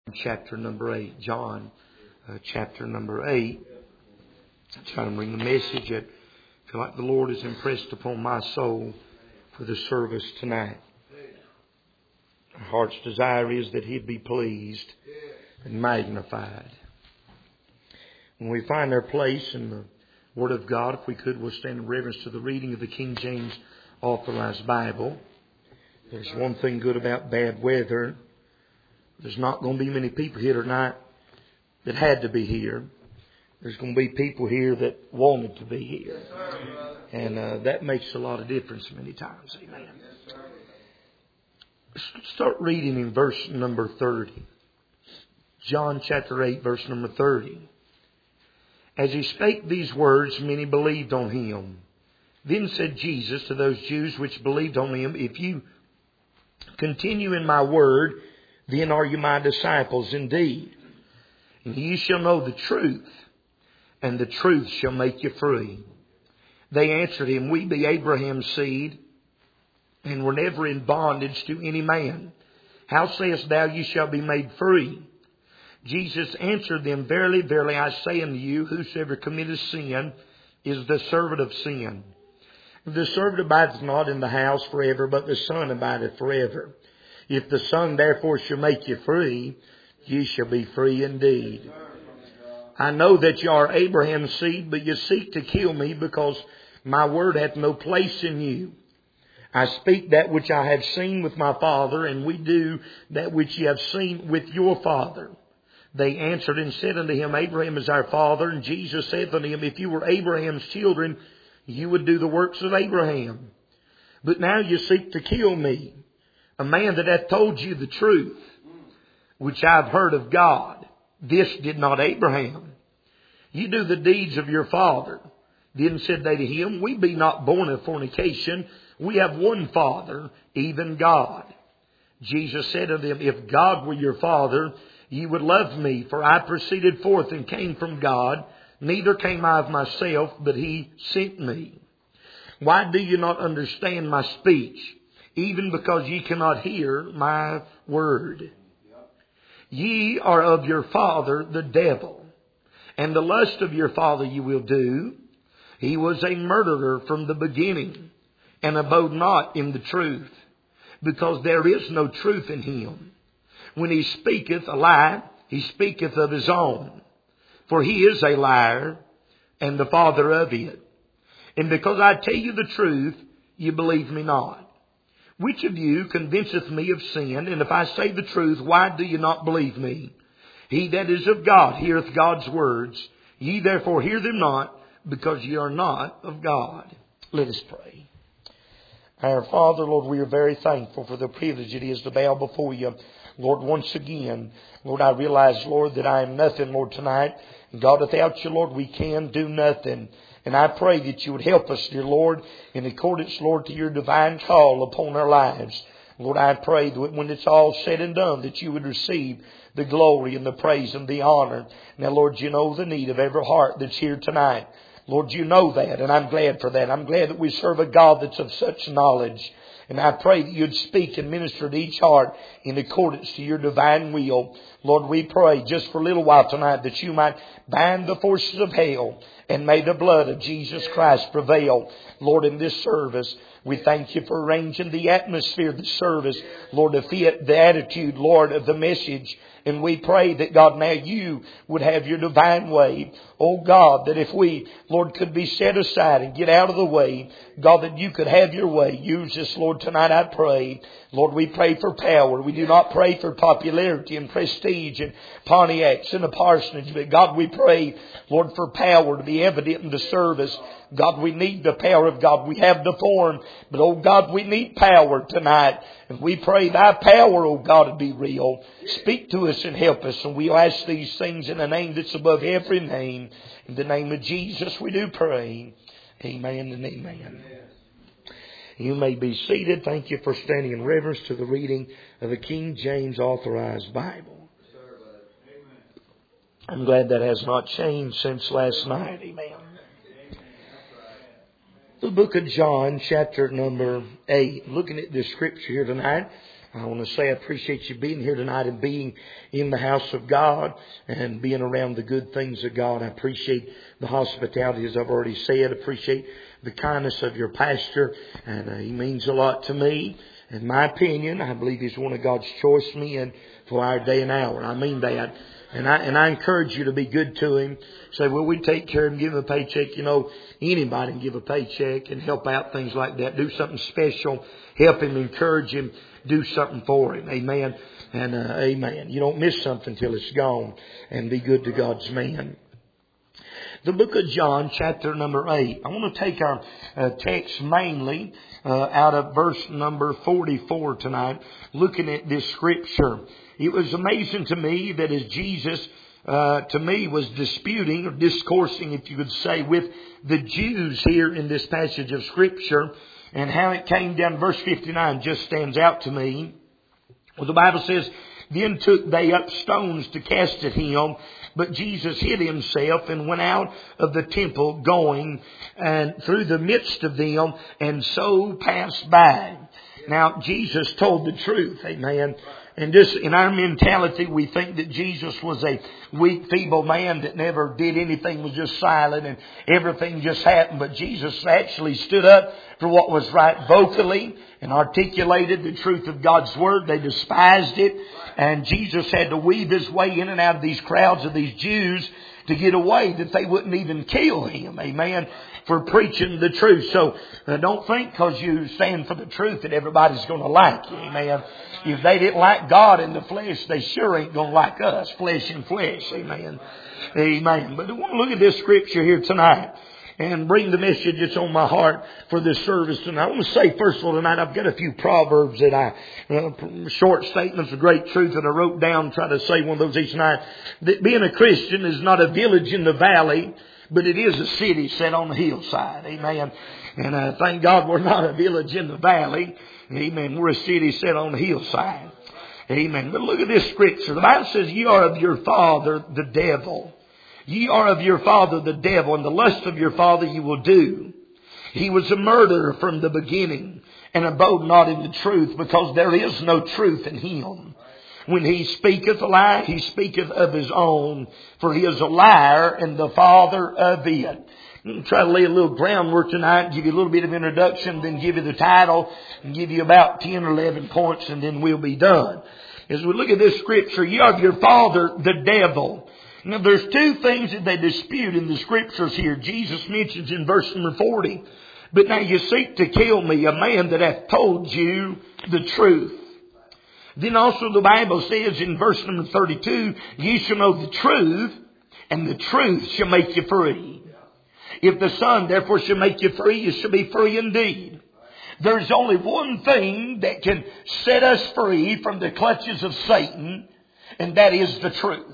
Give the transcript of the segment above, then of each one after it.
Chapter number 8. John, chapter number 8. I'm trying to bring the message that I feel like the Lord has impressed upon my soul for the service tonight. Our heart's desire is that He'd be pleased and magnified. When we find our place in the Word of God, if we could, we'll stand in reverence to the reading of the King James Authorized Bible. There's one thing good about bad weather. There's not going to be many people here tonight that had to be here. There's going to be people here that wanted to be here. And that makes a lot of difference many times. Amen. Start reading in verse number 30. John chapter 8, verse number 30. As He spake these words, many believed on Him. Then said Jesus to those Jews which believed on Him, If you continue in my word, then are you my disciples indeed. And ye shall know the truth, and the truth shall make you free. They answered Him, We be Abraham's seed, and were never in bondage to any man. How sayest thou, ye shall be made free? Jesus answered them, Verily, verily, I say unto you, whosoever committeth sin is the servant of sin. The servant abideth not in the house forever, but the Son abideth forever. If the Son therefore shall make you free, ye shall be free indeed. I know that ye are Abraham's seed, but ye seek to kill me, because my word hath no place in you. I speak that which I have seen with my Father, and we do that which ye have seen with your father. They answered and said unto Him, Abraham is our father. And Jesus said unto him, If you were Abraham's children, you would do the works of Abraham. But now you seek to kill me, a man that hath told you the truth, which I have heard of God. This did not Abraham. You do the deeds of your father. Then said they to Him, We be not born of fornication. We have one Father, even God. Jesus said unto them, If God were your Father, ye would love me, for I proceeded forth and came from God. Neither came I of myself, but He sent me. Why do you not understand my speech? Even because ye cannot hear my word. Ye are of your father the devil, and the lust of your father you will do. He was a murderer from the beginning, and abode not in the truth, because there is no truth in him. When he speaketh a lie, he speaketh of his own, for he is a liar, and the father of it. And because I tell you the truth, you believe me not. Which of you convinceth me of sin? And if I say the truth, why do you not believe me? He that is of God heareth God's words. Ye therefore hear them not, because ye are not of God. Let us pray. Our Father, Lord, we are very thankful for the privilege it is to bow before you. Lord, once again, Lord, I realize, Lord, that I am nothing, Lord, tonight. And God, without you, Lord, we can do nothing. And I pray that you would help us, dear Lord, in accordance, Lord, to your divine call upon our lives. Lord, I pray that when it's all said and done, that you would receive the glory and the praise and the honor. Now, Lord, you know the need of every heart that's here tonight. Lord, you know that, and I'm glad for that. I'm glad that we serve a God that's of such knowledge. And I pray that you'd speak and minister to each heart in accordance to your divine will. Lord, we pray just for a little while tonight that you might bind the forces of hell, and may the blood of Jesus Christ prevail. Lord, in this service, we thank you for arranging the atmosphere of the service, Lord, to fit the attitude, Lord, of the message. And we pray that, God, now you would have your divine way. Oh, God, that if we, Lord, could be set aside and get out of the way, God, that you could have your way. Use us, Lord, tonight, I pray. Lord, we pray for power. We do not pray for popularity and prestige and Pontiacs and a parsonage. But, God, we pray, Lord, for power to be evident in the service. God, we need the power of God. We have the form, but, oh God, we need power tonight. And we pray thy power, oh God, to be real. Speak to us and help us. And we ask these things in the name that's above every name. In the name of Jesus we do pray. Amen and amen. You may be seated. Thank you for standing in reverence to the reading of the King James Authorized Bible. I'm glad that has not changed since last night. Amen. The book of John, chapter number 8. Looking at this scripture here tonight, I want to say I appreciate you being here tonight and being in the house of God and being around the good things of God. I appreciate the hospitality, as I've already said. I appreciate the kindness of your pastor, and he means a lot to me. In my opinion, I believe he's one of God's choice men for our day and hour. I mean that. And I encourage you to be good to him. Say, well, we take care of him, give him a paycheck. You know, anybody can give a paycheck and help out, things like that. Do something special. Help him, encourage him, do something for him. Amen. And amen. You don't miss something till it's gone. And be good to God's man. The book of John, chapter number 8. I want to take our text mainly out of verse number 44 tonight, looking at this scripture. It was amazing to me that as Jesus, to me, was disputing or discoursing, if you could say, with the Jews here in this passage of scripture, and how it came down, verse 59 just stands out to me. Well, the Bible says, then took they up stones to cast at him, but Jesus hid himself and went out of the temple, going and through the midst of them, and so passed by. Now, Jesus told the truth, amen. And just in our mentality, we think that Jesus was a weak, feeble man that never did anything, was just silent and everything just happened. But Jesus actually stood up for what was right vocally and articulated the truth of God's Word. They despised it. And Jesus had to weave his way in and out of these crowds of these Jews to get away, that they wouldn't even kill him. Amen. For preaching the truth. So don't think because you stand for the truth that everybody's going to like you. Amen. If they didn't like God in the flesh, they sure ain't going to like us. Flesh and flesh. Amen. Amen. But I want to look at this scripture here tonight and bring the message that's on my heart for this service tonight. I want to say, first of all, tonight I've got a few proverbs that short statements of great truth that I wrote down, try to say one of those each night. That being a Christian is not a village in the valley, but it is a city set on the hillside. Amen. And thank God we're not a village in the valley. Amen. We're a city set on the hillside. Amen. But look at this scripture. The Bible says, ye are of your father, the devil. Ye are of your father, the devil, and the lust of your father you will do. He was a murderer from the beginning, and abode not in the truth, because there is no truth in him. When he speaketh a lie, he speaketh of his own, for he is a liar and the father of it. I'll try to lay a little groundwork tonight, give you a little bit of introduction, then give you the title, and give you about 10 or 11 points, and then we'll be done. As we look at this scripture, ye are of your father, the devil. Now, there's two things that they dispute in the scriptures here. Jesus mentions in verse number 40, but now you seek to kill me, a man that hath told you the truth. Then also the Bible says in verse number 32, ye shall know the truth, and the truth shall make you free. If the Son therefore shall make you free, you shall be free indeed. There's only one thing that can set us free from the clutches of Satan, and that is the truth.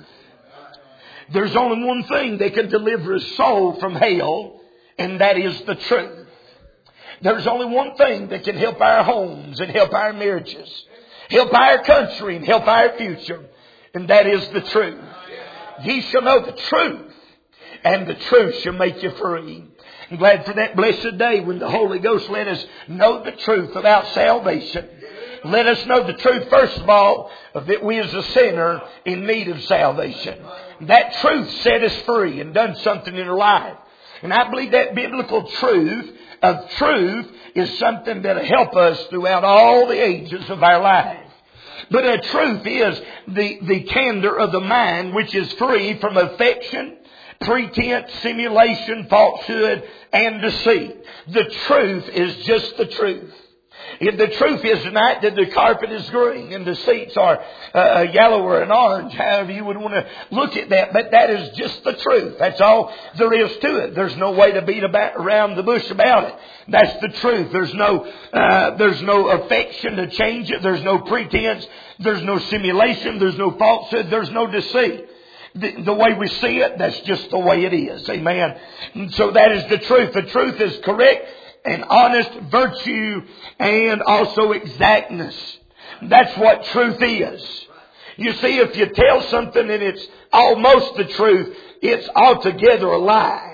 There's only one thing that can deliver a soul from hell, and that is the truth. There's only one thing that can help our homes and help our marriages, help our country and help our future, and that is the truth. Ye shall know the truth, and the truth shall make you free. I'm glad for that blessed day when the Holy Ghost let us know the truth about salvation. Let us know the truth, first of all, that we as a sinner in need of salvation. That truth set us free and done something in our life. And I believe that biblical truth of truth is something that will help us throughout all the ages of our life. But a truth is the candor of the mind, which is free from affection, pretense, simulation, falsehood, and deceit. The truth is just the truth. If the truth is tonight that the carpet is green and the seats are yellow or an orange, however you would want to look at that, but that is just the truth. That's all there is to it. There's no way to beat around the bush about it. That's the truth. There's no affection to change it. There's no pretense. There's no simulation. There's no falsehood. There's no deceit. The way we see it, that's just the way it is. Amen. And so that is the truth. The truth is correct and honest, virtue, and also exactness. That's what truth is. You see, if you tell something and it's almost the truth, it's altogether a lie.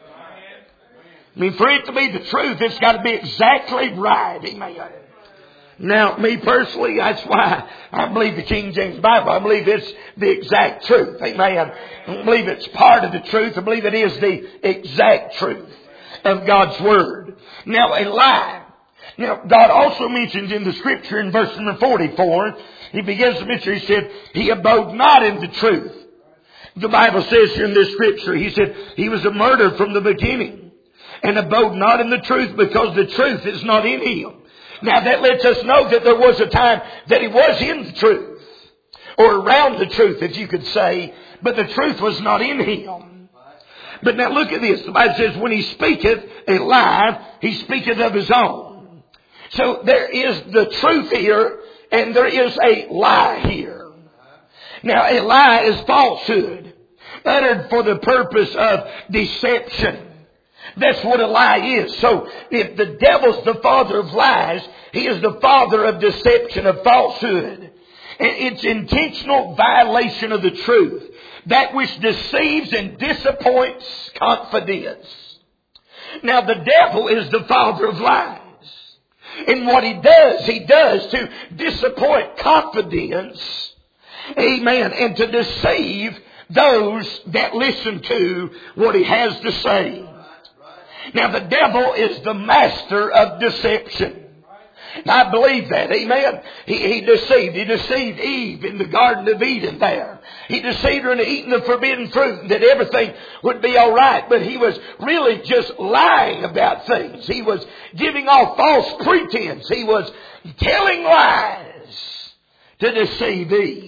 I mean, for it to be the truth, it's got to be exactly right. Amen. Now, me personally, that's why I believe the King James Bible. I believe it's the exact truth. Amen. I don't believe it's part of the truth. I believe it is the exact truth of God's Word. Now, a lie. Now, God also mentions in the Scripture in verse number 44, He begins to mention, He said, He abode not in the truth. The Bible says here in this Scripture, He said, He was a murderer from the beginning and abode not in the truth because the truth is not in Him. Now that lets us know that there was a time that He was in the truth, or around the truth, if you could say, but the truth was not in Him. But now look at this. The Bible says, when He speaketh a lie, He speaketh of His own. So there is the truth here, and there is a lie here. Now a lie is falsehood, uttered for the purpose of deception. That's what a lie is. So if the devil's the father of lies, he is the father of deception, of falsehood. It's intentional violation of the truth. That which deceives and disappoints confidence. Now the devil is the father of lies. And what he does to disappoint confidence. Amen. And to deceive those that listen to what he has to say. Now the devil is the master of deception. I believe that. Amen. He deceived Eve in the Garden of Eden there. He deceived her into eating the forbidden fruit and that everything would be all right. But he was really just lying about things. He was giving off false pretense. He was telling lies to deceive Eve.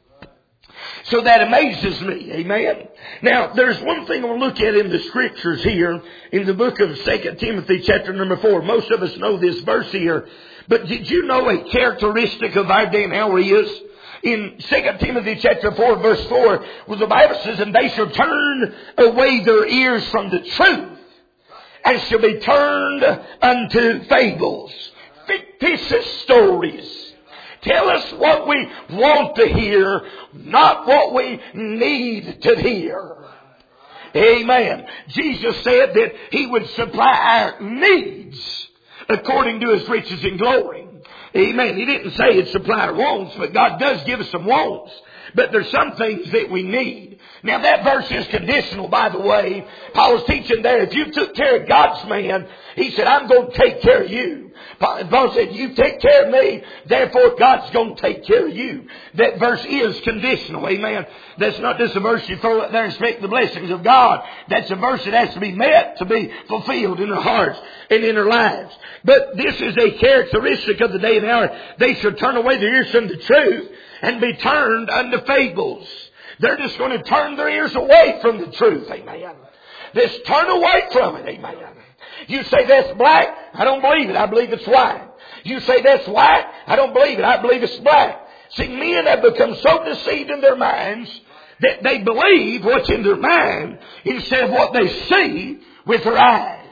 So that amazes me. Amen. Now, there's one thing we'll look at in the Scriptures here in the book of 2 Timothy chapter number 4. Most of us know this verse here. But did you know a characteristic of our day and hour is? In 2 Timothy chapter 4 verse 4, where the Bible says, and they shall turn away their ears from the truth, and shall be turned unto fables, fictitious stories. Tell us what we want to hear, not what we need to hear. Amen. Jesus said that He would supply our needs according to His riches and glory. Amen. He didn't say He'd supply our wants, but God does give us some wants. But there's some things that we need. Now that verse is conditional, by the way. Paul was teaching there, if you took care of God's man, he said, I'm going to take care of you. Paul said, you take care of me, therefore God's going to take care of you. That verse is conditional. Amen. That's not just a verse you throw out there and expect the blessings of God. That's a verse that has to be met to be fulfilled in our hearts and in our lives. But this is a characteristic of the day and hour. They shall turn away their ears from the truth and be turned unto fables. They're just going to turn their ears away from the truth. Amen. Just turn away from it. Amen. You say that's black, I don't believe it. I believe it's white. You say that's white, I don't believe it. I believe it's black. See, men have become so deceived in their minds that they believe what's in their mind instead of what they see with their eyes.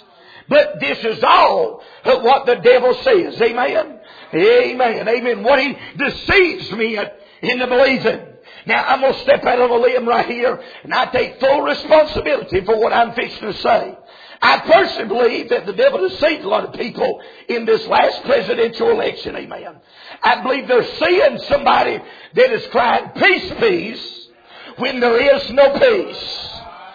But this is all what the devil says. Amen. Amen. Amen. What he deceives me into believing. Now, I'm going to step out on a limb right here, and I take full responsibility for what I'm fixing to say. I personally believe that the devil deceived a lot of people in this last presidential election. Amen. I believe they're seeing somebody that is crying, peace, peace, when there is no peace.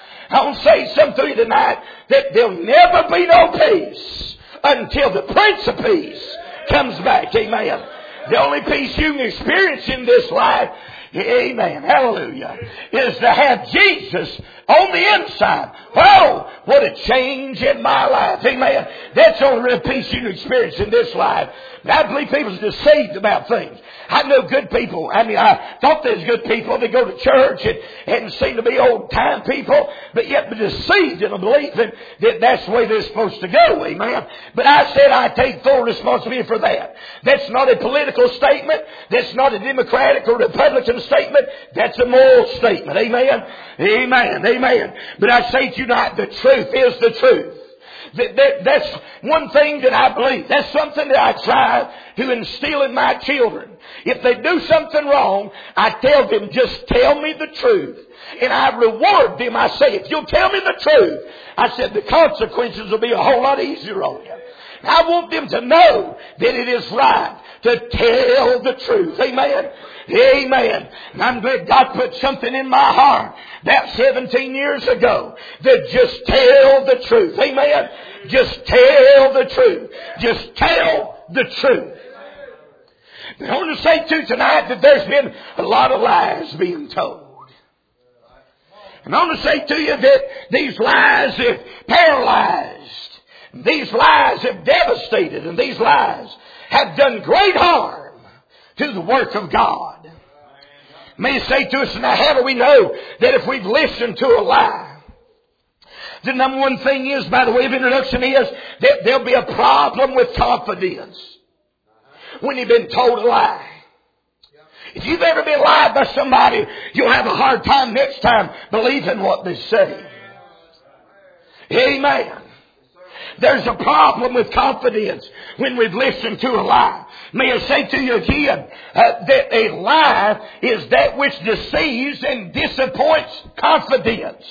I want to say something to you tonight, that there'll never be no peace until the Prince of Peace comes back. Amen. The only peace you can experience in this life, amen, hallelujah, is to have Jesus on the inside. Whoa, what a change in my life. Amen. That's the only real peace you can experience in this life. But I believe people's deceived about things. I know good people. I thought they was good people. They go to church and seem to be old time people, but yet be deceived into believing that that's the way they're supposed to go. Amen. But I said I take full responsibility for that. That's not a political statement. That's not a Democratic or Republican statement. That's a moral statement. Amen. Amen. Amen. But I say to you tonight, the truth is the truth. That's one thing that I believe. That's something that I try to instill in my children. If they do something wrong, I tell them, just tell me the truth. And I reward them. I say, if you'll tell me the truth, I said, the consequences will be a whole lot easier on you. I want them to know that it is right to tell the truth. Amen. Amen. And I'm glad God put something in my heart about 17 years ago that just tell the truth. Amen. Just tell the truth. Just tell the truth. I want to say too tonight that there's been a lot of lies being told. And I want to say to you that these lies have paralyzed. These lies have devastated. And these lies have done great harm to the work of God. May I say to us now, how do we know that if we've listened to a lie? The number one thing is, by the way of introduction, is that there'll be a problem with confidence when you've been told a lie. If you've ever been lied by somebody, you'll have a hard time next time believing what they say. Amen. There's a problem with confidence when we've listened to a lie. May I say to you again that a lie is that which deceives and disappoints confidence.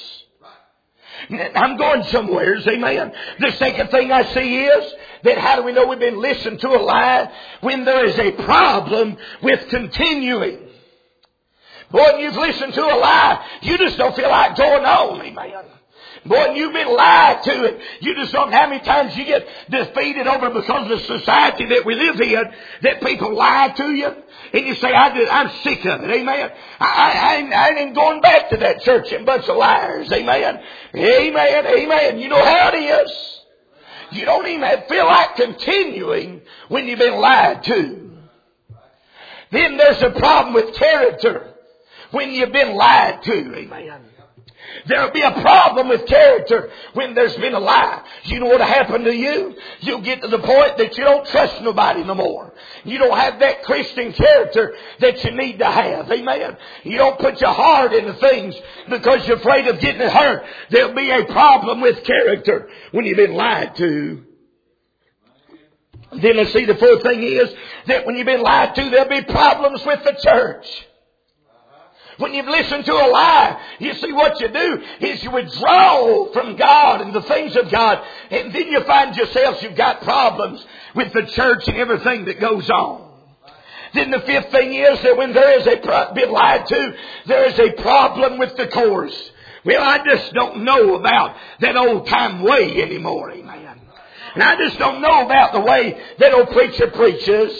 I'm going somewhere, amen. The second thing I see is that how do we know we've been listening to a lie? When there is a problem with continuing. Boy, when you've listened to a lie, you just don't feel like going on, amen. Boy, when you've been lied to, and you just don't know how many times you get defeated over because of the society that we live in, that people lie to you. And you say, I'm sick of it. Amen. I ain't going back to that church and bunch of liars. Amen. Amen. Amen. You know how it is. You don't even feel like continuing when you've been lied to. Then there's a problem with character when you've been lied to. Amen. There'll be a problem with character when there's been a lie. You know what'll happen to you? You'll get to the point that you don't trust nobody no more. You don't have that Christian character that you need to have. Amen. You don't put your heart into things because you're afraid of getting hurt. There'll be a problem with character when you've been lied to. Then I see the fourth thing is that when you've been lied to, there'll be problems with the church. When you've listened to a lie, you see what you do is you withdraw from God and the things of God. And then you find yourselves, you've got problems with the church and everything that goes on. Then the fifth thing is that when there is been lied to, there is a problem with the course. Well, I just don't know about that old time way anymore, amen. And I just don't know about the way that old preacher preaches.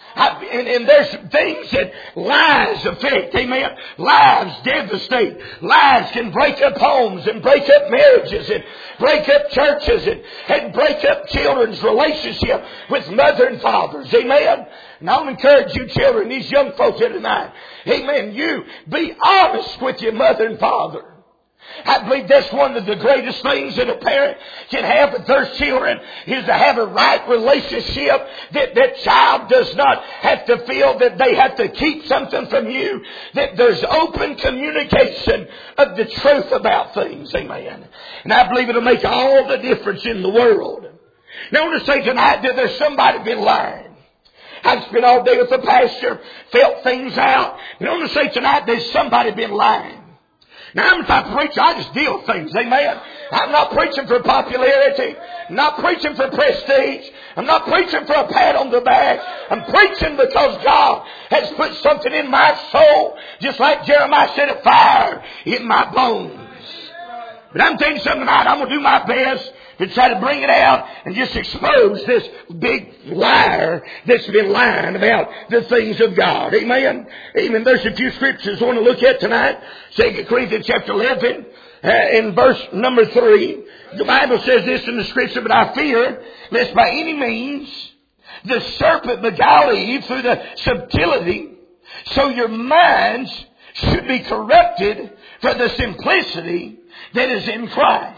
And there's things that lies affect, amen. Lies devastate. Lies can break up homes and break up marriages and break up churches and break up children's relationship with mother and fathers, amen. And I'll encourage you children, these young folks here tonight, amen, you be honest with your mother and father. I believe that's one of the greatest things that a parent can have with their children is to have a right relationship, that child does not have to feel that they have to keep something from you, that there's open communication of the truth about things, amen. And I believe it'll make all the difference in the world. Now I want to say tonight that there's somebody been lying. I've spent all day with the pastor, felt things out. And I want to say tonight there's somebody been lying. Now, I'm the type of preacher, I just deal with things, amen. I'm not preaching for popularity. I'm not preaching for prestige. I'm not preaching for a pat on the back. I'm preaching because God has put something in my soul, just like Jeremiah said, a fire in my bones. But I'm telling you something tonight, I'm going to do my best to try to bring it out and just expose this big liar that's been lying about the things of God. Amen. Amen. There's a few scriptures I want to look at tonight. 2 Corinthians chapter 11 in verse number 3. The Bible says this in the scripture, but I fear lest by any means the serpent beguile Eve through the subtlety, so your minds should be corrupted for the simplicity that is in Christ.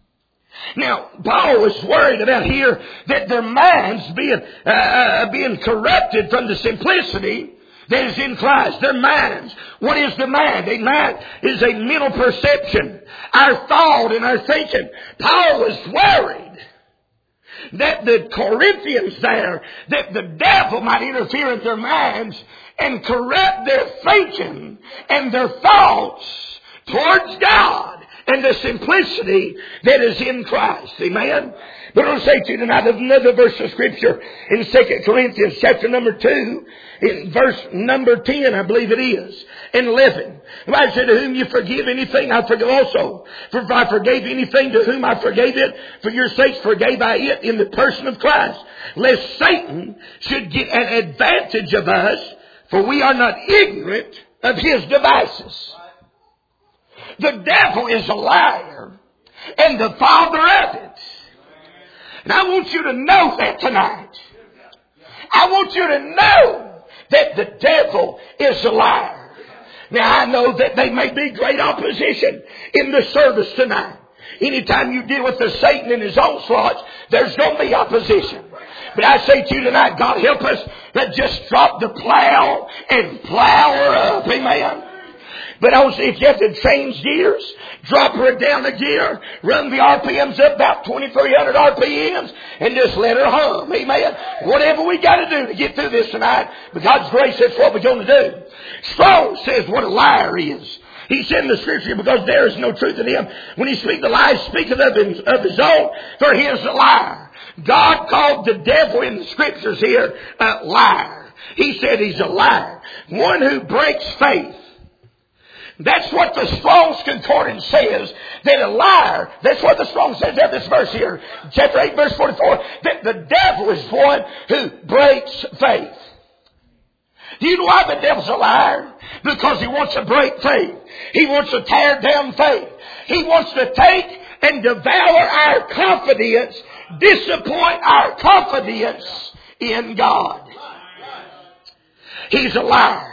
Now, Paul was worried about here that their minds being corrupted from the simplicity that is in Christ. Their minds. What is the mind? A mind is a mental perception. Our thought and our thinking. Paul was worried that the Corinthians there, that the devil might interfere in their minds and corrupt their thinking and their thoughts towards God and the simplicity that is in Christ. Amen? But I want to say to you tonight another verse of Scripture in 2 Corinthians chapter number 2, in verse number 10, I believe it is, and 11. The Bible said, to whom you forgive anything, I forgive also. For if I forgave anything, to whom I forgave it, for your sakes forgave I it in the person of Christ. Lest Satan should get an advantage of us, for we are not ignorant of his devices. The devil is a liar and the father of it. And I want you to know that tonight. I want you to know that the devil is a liar. Now I know that there may be great opposition in the service tonight. Anytime you deal with the Satan and his onslaughts, there's going to be opposition. But I say to you tonight, God help us, that just drop the plow and plow her up. Amen. But also, if you have to change gears, drop her down a gear, run the RPMs up about 2,300 RPMs, and just let her hum. Amen. Whatever we got to do to get through this tonight, by God's grace, that's what we're going to do. Strong says what a liar is. He said in the Scripture, because there is no truth in him. When he speaks the lies, speaketh of his own, for he is a liar. God called the devil in the Scriptures here a liar. He said he's a liar. One who breaks faith. That's what the Strong's Concordance says, that a liar, that's what the Strong says at this verse here, chapter 8, verse 44, that the devil is one who breaks faith. Do you know why the devil's a liar? Because he wants to break faith. He wants to tear down faith. He wants to take and devour our confidence, disappoint our confidence in God. He's a liar.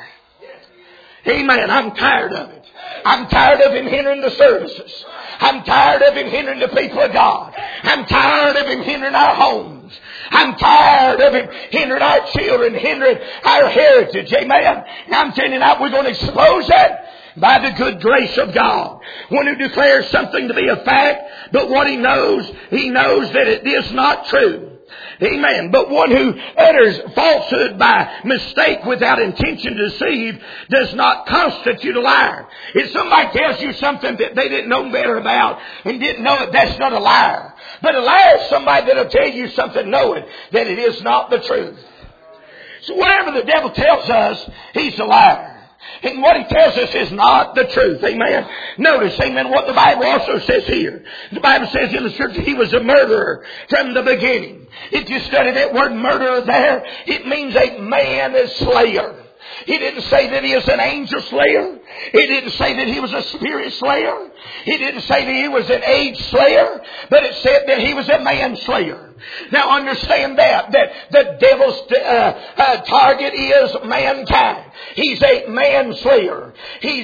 Amen. I'm tired of it. I'm tired of him hindering the services. I'm tired of him hindering the people of God. I'm tired of him hindering our homes. I'm tired of him hindering our children, hindering our heritage. Amen. Now I'm telling you now, we're going to expose that by the good grace of God. One who declares something to be a fact, but what he knows that it is not true. Amen. But one who utters falsehood by mistake without intention to deceive does not constitute a liar. If somebody tells you something that they didn't know better about and didn't know it, that's not a liar. But a liar is somebody that will tell you something knowing that it is not the truth. So whatever the devil tells us, he's a liar. And what he tells us is not the truth. Amen. Notice, amen, what the Bible also says here. The Bible says in the Scripture he was a murderer from the beginning. If you study that word murderer there, it means a man slayer. He didn't say that he is an angel slayer. He didn't say that he was a spirit slayer. He didn't say that he was an age slayer. But it said that he was a man slayer. Now understand that the devil's target is mankind. He's a man slayer. He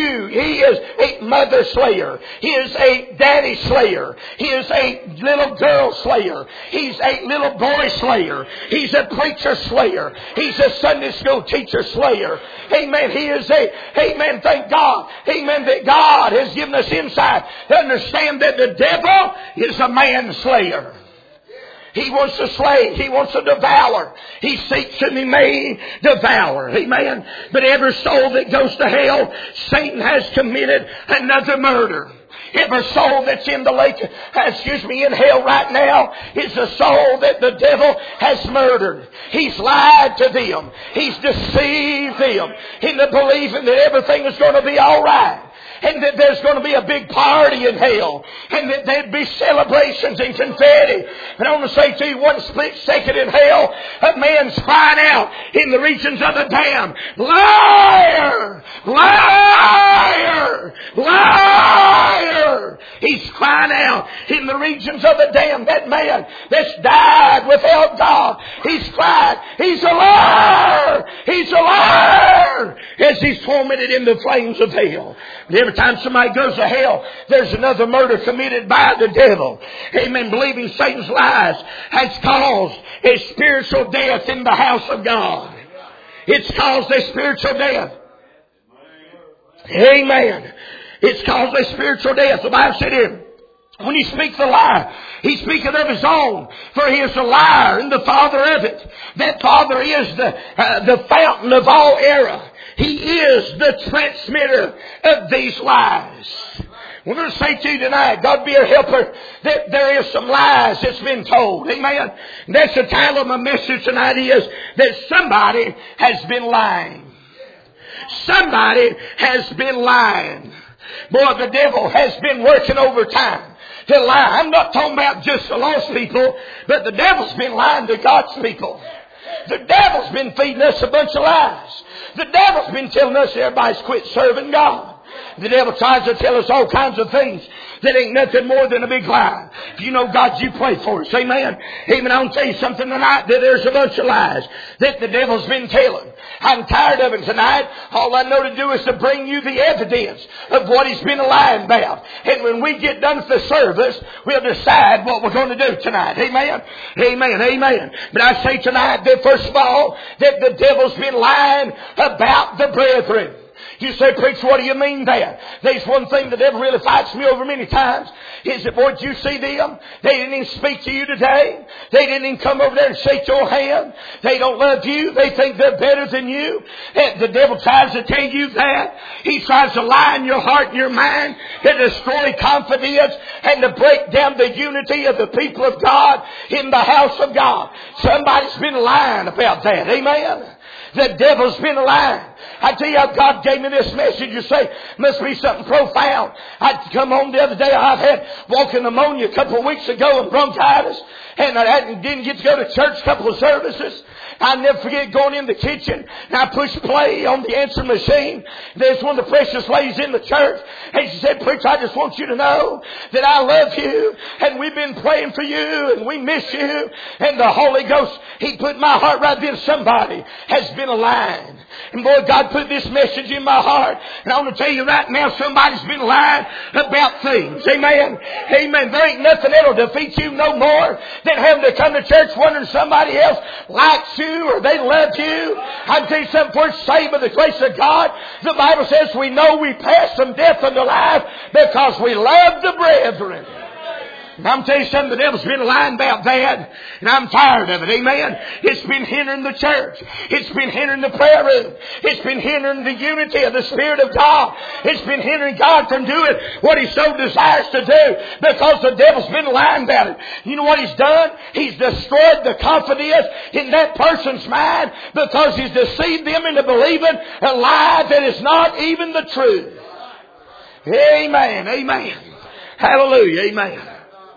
is a mother slayer. He is a daddy slayer. He is a little girl slayer. He's a little boy slayer. He's a preacher slayer. He's a Sunday school teacher slayer. Amen. He is amen, thank God. Amen, that God has given us insight to understand that the devil is a man slayer. He wants to slay. He wants to devour. He seeks whom he may devour. Amen. But every soul that goes to hell, Satan has committed another murder. Every soul that's in the lake, in hell right now is a soul that the devil has murdered. He's lied to them. He's deceived them into believing that everything is going to be all right. And that there's going to be a big party in hell. And that there'd be celebrations and confetti. And I want to say to you, one split second in hell, a man's crying out in the regions of the damned, liar! Liar! Liar! He's crying out in the regions of the damned. That man that's died without God. He's crying. He's a liar! He's a liar! As he's tormented in the flames of hell. And every time somebody goes to hell, there's another murder committed by the devil. Amen. Believing Satan's lies has caused a spiritual death in the house of God. It's caused a spiritual death. Amen. It's caused a spiritual death. The Bible said here, when he speaks a lie, he speaketh of his own, for he is a liar and the father of it. That father is the fountain of all error. He is the transmitter of these lies. We're going to say to you tonight, God be our helper, that there is some lies that's been told. Amen. And that's the title of my message tonight, is that somebody has been lying. Somebody has been lying. Boy, the devil has been working overtime to lie. I'm not talking about just the lost people, but the devil's been lying to God's people. The devil's been feeding us a bunch of lies. The devil's been telling us everybody's quit serving God. The devil tries to tell us all kinds of things that ain't nothing more than a big lie. If you know God, you pray for us. Amen. Amen. I want to tell you something tonight, that there's a bunch of lies that the devil's been telling. I'm tired of it tonight. All I know to do is to bring you the evidence of what he's been lying about. And when we get done with the service, we'll decide what we're going to do tonight. Amen. Amen. Amen. But I say tonight that first of all, that the devil's been lying about the brethren. You say, preacher, what do you mean there? There's one thing the devil really fights me over many times, is that, boy, did you see them? They didn't even speak to you today. They didn't even come over there and shake your hand. They don't love you. They think they're better than you. And the devil tries to tell you that. He tries to lie in your heart and your mind, to destroy confidence and to break down the unity of the people of God in the house of God. Somebody's been lying about that. Amen. The devil's been lying. I tell you how God gave me this message. You say, must be something profound. I come home the other day. I've had walking pneumonia a couple of weeks ago and bronchitis. And I didn't get to go to church a couple of services. I'll never forget going in the kitchen, and I pushed play on the answering machine. There's one of the precious ladies in the church, and she said, preacher, I just want you to know that I love you, and we've been praying for you, and we miss you. And the Holy Ghost, He put my heart right there. Somebody has been lying. And boy, God put this message in my heart, and I want to tell you right now, somebody's been lying about things. Amen. Amen. There ain't nothing that'll defeat you no more than having to come to church wondering somebody else likes you or they love you. I can tell you something, for saved by the grace of God. The Bible says we know we pass from death unto life because we love the brethren. And I'm telling you something, the devil's been lying about that, and I'm tired of it. Amen. It's been hindering the church. It's been hindering the prayer room. It's been hindering the unity of the Spirit of God. It's been hindering God from doing what He so desires to do, because the devil's been lying about it. You know what he's done? He's destroyed the confidence in that person's mind, because he's deceived them into believing a lie that is not even the truth. Amen. Amen. Hallelujah. Amen.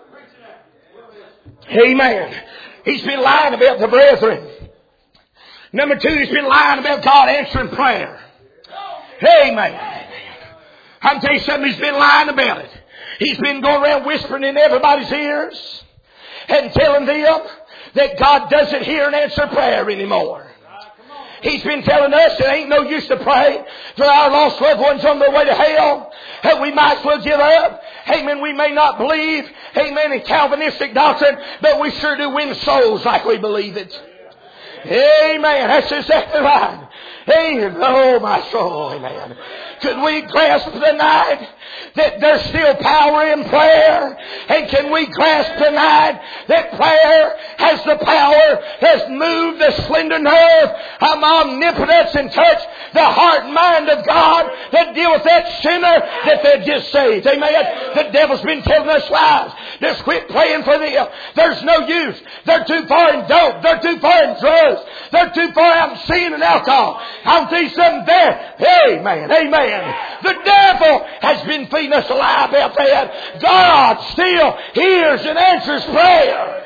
Amen. He's been lying about the brethren. Number two, he's been lying about God answering prayer. Amen. I'm telling you something, he's been lying about it. He's been going around whispering in everybody's ears and telling them that God doesn't hear and answer prayer anymore. He's been telling us it ain't no use to pray for our lost loved ones on their way to hell. We might as well give up. Amen. We may not believe, amen, in Calvinistic doctrine, but we sure do win souls like we believe it. Amen. That's exactly right. Amen. Oh, my soul. Amen. Could we grasp tonight that there's still power in prayer? And can we grasp tonight that prayer has the power, has moved the slender nerve of omnipotence and touch the heart and mind of God that deal with that sinner that they're just saved? Amen. The devil's been telling us lies. Just quit praying for them. There's no use. They're too far in dope. They're too far in drugs. They're too far out in sin and alcohol. I'll tell you something there. Amen. Amen. The devil has been feeding us a lie about that. God still hears and answers prayer.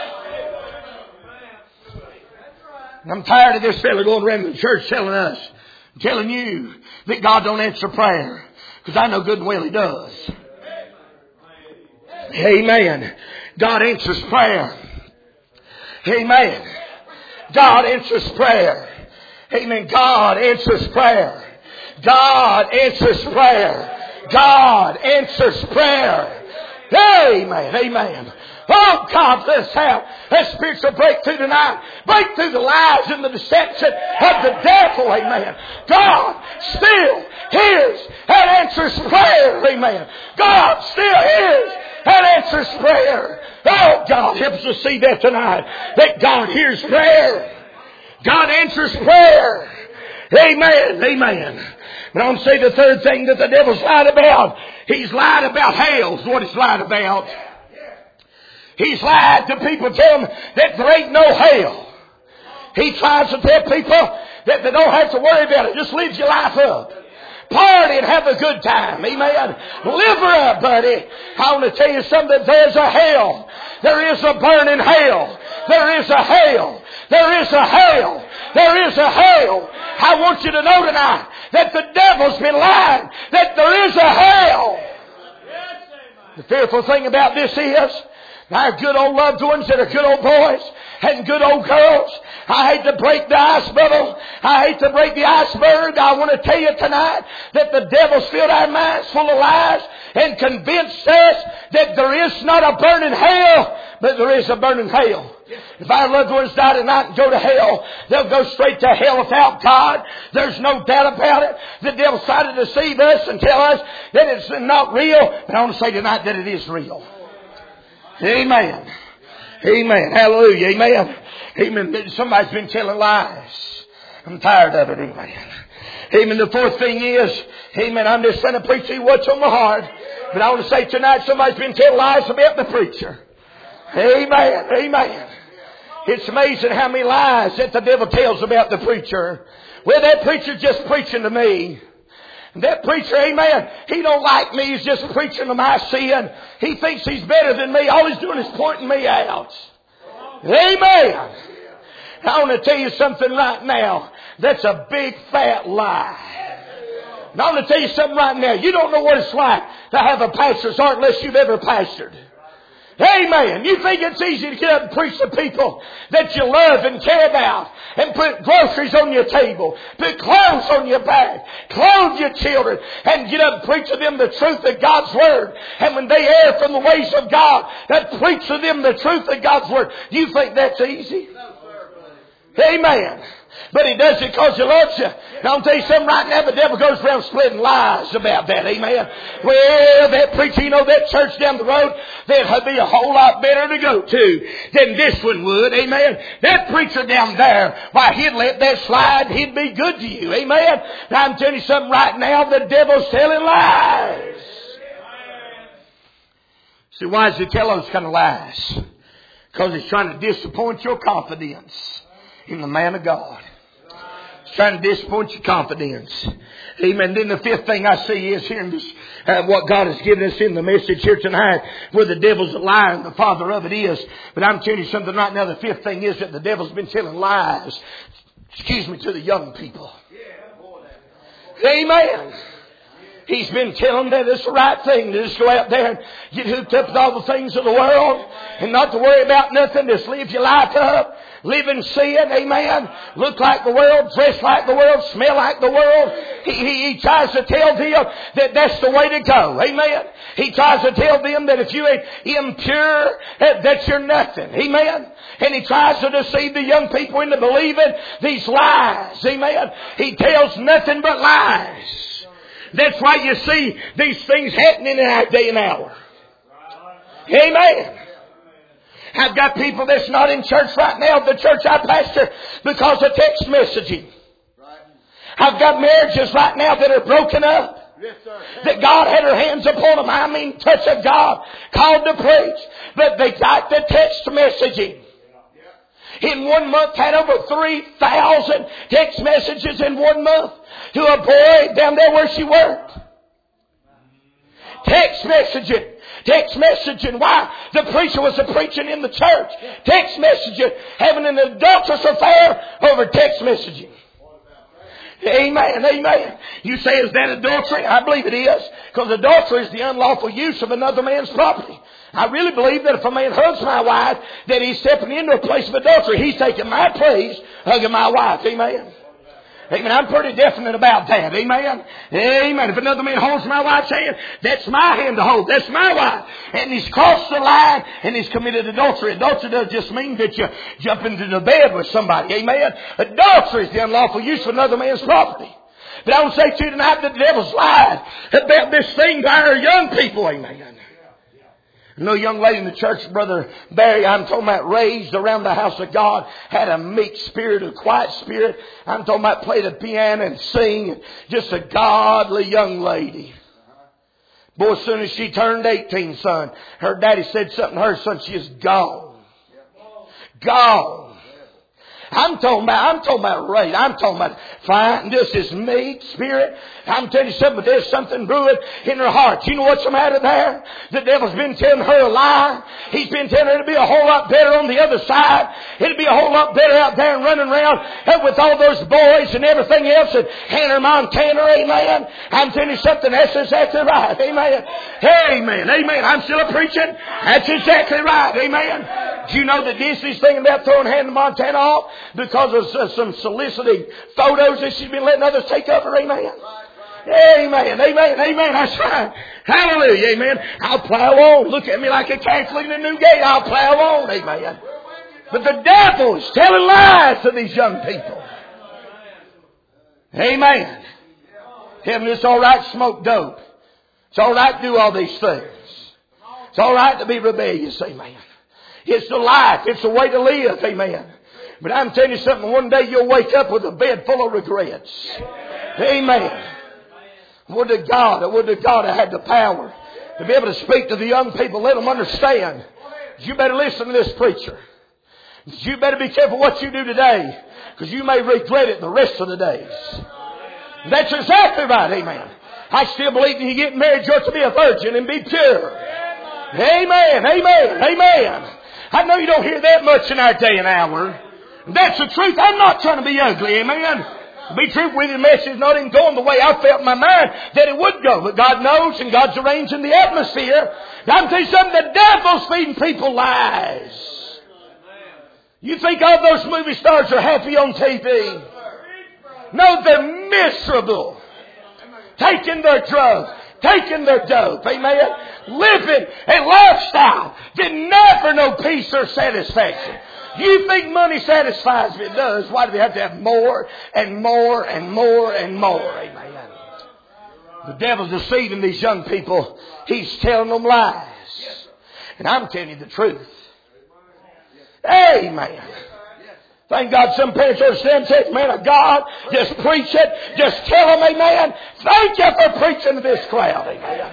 I'm tired of this fella going around the church telling you that God don't answer prayer. Because I know good and well He does. Amen. God answers prayer. Amen. God answers prayer. Amen. God answers prayer. God answers prayer. God answers prayer. Amen. Amen. Oh God, let's have a spiritual breakthrough tonight. Break through the lies and the deception of the devil. Amen. God still hears and answers prayer. Amen. God still hears and answers prayer. Oh God, help us to see that tonight. That God hears prayer. God answers prayer. Amen. Amen. But I want to say the third thing that the devil's lied about. He's lied about hell is what he's lied about. He's lied to people, tell them that there ain't no hell. He tries to tell people that they don't have to worry about it. Just live your life up. Party and have a good time. Amen. Live her up, buddy. I want to tell you something. There's a hell. There is a burning hell. There is a hell. There is a hell. There is a hell. I want you to know tonight that the devil's been lying. That there is a hell. The fearful thing about this is our good old loved ones that are good old boys and good old girls. I hate to break the ice bubble. I hate to break the iceberg. I want to tell you tonight that the devil's filled our minds full of lies and convinced us that there is not a burning hell, but there is a burning hell. If our loved ones die tonight and go to hell, they'll go straight to hell without God. There's no doubt about it. The devil's trying to deceive us and tell us that it's not real. But I want to say tonight that it is real. Amen. Amen. Hallelujah. Amen. Amen. Somebody's been telling lies. I'm tired of it. Amen. Amen. The fourth thing is, amen, I'm just trying to preach to you what's on my heart. But I want to say tonight somebody's been telling lies about the preacher. Amen. Amen. It's amazing how many lies that the devil tells about the preacher. Well, that preacher's just preaching to me. That preacher, amen, he don't like me. He's just preaching to my sin. He thinks he's better than me. All he's doing is pointing me out. Amen. I want to tell you something right now. That's a big fat lie. Now I want to tell you something right now. You don't know what it's like to have a pastor's heart unless you've ever pastored. Amen. You think it's easy to get up and preach to people that you love and care about and put groceries on your table, put clothes on your back, clothe your children, and get up and preach to them the truth of God's Word. And when they err from the ways of God, that preach to them the truth of God's Word. You think that's easy? Amen. But he does it because he loves you. Now I'll tell you something right now. The devil goes around spreading lies about that. Amen. Well, that preacher, you know, that church down the road, that'd be a whole lot better to go to than this one would. Amen. That preacher down there, why, he'd let that slide. He'd be good to you. Amen. Now I'm telling you something right now. The devil's telling lies. See, why does he tell those kind of lies? Because he's trying to disappoint your confidence in the man of God. He's trying to disappoint your confidence. Amen. Then the fifth thing I see is here in this, what God has given us in the message here tonight, where the devil's a liar and the father of it is. But I'm telling you something right now. The fifth thing is that the devil's been telling lies, to the young people. Amen. He's been telling them that it's the right thing to just go out there and get hooked up with all the things of the world and not to worry about nothing. Just live your life up. Live in sin. Amen. Look like the world. Dress like the world. Smell like the world. He tries to tell them that that's the way to go. Amen. He tries to tell them that if you ain't impure, that you're nothing. Amen. And he tries to deceive the young people into believing these lies. Amen. He tells nothing but lies. That's why you see these things happening in our day and hour. Amen. I've got people that's not in church right now, the church I pastor, because of text messaging. I've got marriages right now that are broken up. That God had her hands upon them. I mean, touch of God, called to preach. But they got the text messaging. In 1 month, had over 3,000 text messages in 1 month to a boy down there where she worked. Text messaging. Text messaging. Why? The preacher was preaching in the church. Text messaging. Having an adulterous affair over text messaging. Amen. Amen. You say, is that adultery? I believe it is. Because adultery is the unlawful use of another man's property. I really believe that if a man hugs my wife, that he's stepping into a place of adultery. He's taking my place, hugging my wife. Amen. Amen. I'm pretty definite about that. Amen. Amen. If another man holds my wife's hand, that's my hand to hold. That's my wife. And he's crossed the line and he's committed adultery. Adultery doesn't just mean that you jump into the bed with somebody. Amen. Adultery is the unlawful use of another man's property. But I want to say to you tonight that the devil's lied about this thing by our young people. Amen. No young lady in the church, Brother Barry, I'm talking about, raised around the house of God, had a meek spirit, a quiet spirit. I'm talking about, played the piano and sing. Just a godly young lady. Boy, as soon as she turned 18, son, her daddy said something to her, son, she is gone. Gone. I'm talking about race. I'm talking about fine, just this meek spirit. I'm telling you something, but there's something brewing in her heart. You know what's the matter there? The devil's been telling her a lie. He's been telling her it'll be a whole lot better on the other side. It'll be a whole lot better out there and running around with all those boys and everything else and Hannah Montana, amen. I'm telling you something, that's exactly right, amen. Amen, amen. I'm still preaching. That's exactly right, amen. Do you know that Disney's thinking about throwing Hannah Montana off because of some soliciting photos that she's been letting others take of her? Amen. Amen. Amen. Amen. That's right. Hallelujah. Amen. I'll plow on. Look at me like a Catholic in a new gate. I'll plow on. Amen. But the devil is telling lies to these young people. Amen. Heaven, it's all right to smoke dope. It's all right to do all these things. It's all right to be rebellious. Amen. It's the life. It's the way to live. Amen. But I'm telling you something. One day you'll wake up with a bed full of regrets. Amen. Would to God I had the power to be able to speak to the young people. Let them understand. You better listen to this preacher. You better be careful what you do today, because you may regret it the rest of the days. That's exactly right. Amen. I still believe that you get married, you ought to be a virgin and be pure. Amen. Amen. Amen. I know you don't hear that much in our day and hour. That's the truth. I'm not trying to be ugly. Amen. To be truthful with you, the message is not even going the way I felt in my mind that it would go. But God knows, and God's arranging the atmosphere. Now, I'm telling you something, the devil's feeding people lies. You think all those movie stars are happy on TV? No, they're miserable. Taking their drugs, taking their dope, amen? Living a lifestyle that never know peace or satisfaction. You think money satisfies? If it does, why do they have to have more and more and more and more? Amen. The devil's deceiving these young people. He's telling them lies. And I'm telling you the truth. Amen. Thank God some parents understand, say, man of God, just preach it. Just tell them, amen. Thank you for preaching to this crowd, amen.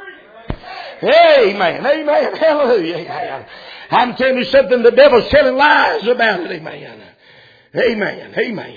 Amen, amen, hallelujah, amen. I'm telling you something, the devil's telling lies about it, amen. Amen, amen.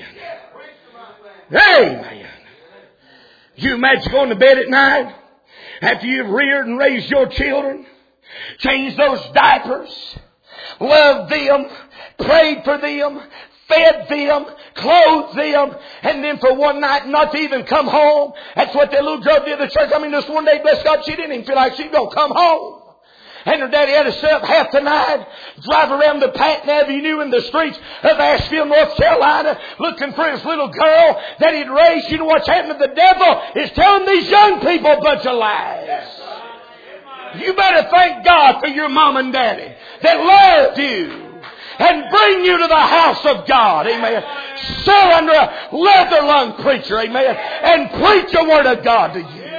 Amen. You imagine going to bed at night after you've reared and raised your children, changed those diapers, loved them, prayed for them, fed them, clothed them, and then for one night not to even come home. That's what that little girl did at the church. I mean, this one day, bless God, she didn't even feel like she'd go come home. And her daddy had to sit up half the night, drive around the Patton Avenue in the streets of Asheville, North Carolina, looking for his little girl that he'd raised. You know what's happening to the devil? Is telling these young people a bunch of lies. You better thank God for your mom and daddy that loved you and bring you to the house of God. Amen. Sit under a leather lung preacher. Amen. And preach the word of God to you.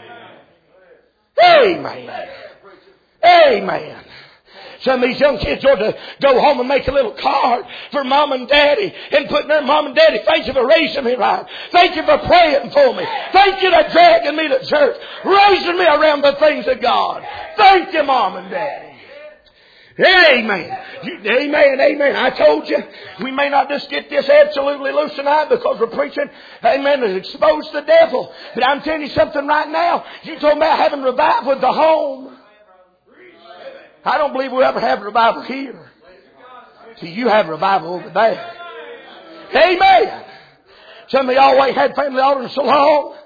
Amen. Amen. Some of these young kids ought to go home and make a little card for mom and daddy and put in there, mom and daddy, thank you for raising me right. Thank you for praying for me. Thank you for dragging me to church, raising me around the things of God. Thank you, mom and daddy. Amen. Amen. Amen. I told you, we may not just get this absolutely loose tonight because we're preaching, amen, to expose the devil. But I'm telling you something right now. You talking about having revival in the home. I don't believe we'll ever have revival here. See, you have revival over there. Amen. Some of y'all ain't had family altar in so long.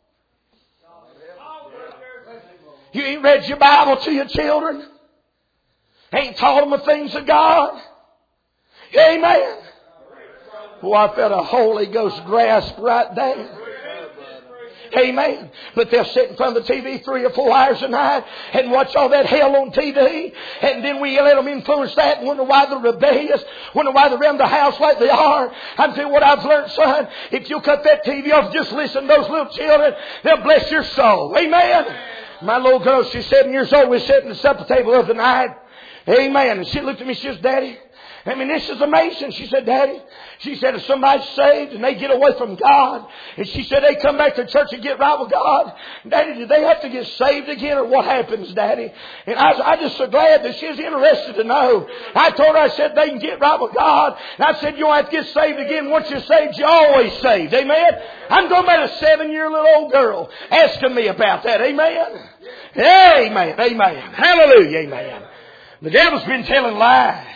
You ain't read your Bible to your children. Ain't taught them the things of God. Amen. Boy, I felt a Holy Ghost grasp right there. Amen. But they'll sit in front of the TV 3 or 4 hours a night and watch all that hell on TV. And then we let them influence that and wonder why they're rebellious. Wonder why they're around the house like they are. I'm telling you what I've learned, son. If you'll cut that TV off, just listen to those little children, they'll bless your soul. Amen. My little girl, she's 7 years old, we were sitting at the supper table the other night. Amen. And she looked at me, she says, Daddy, I mean, this is amazing. She said, Daddy, she said, if somebody's saved and they get away from God, and she said they come back to church and get right with God, Daddy, do they have to get saved again, or what happens, Daddy? And I just so glad that she's interested to know. I told her, I said, they can get right with God. And I said, you don't have to get saved again. Once you're saved, you're always saved. Amen? I'm talking about a 7-year little old girl asking me about that. Amen? Amen. Amen. Hallelujah. Amen. The devil's been telling lies.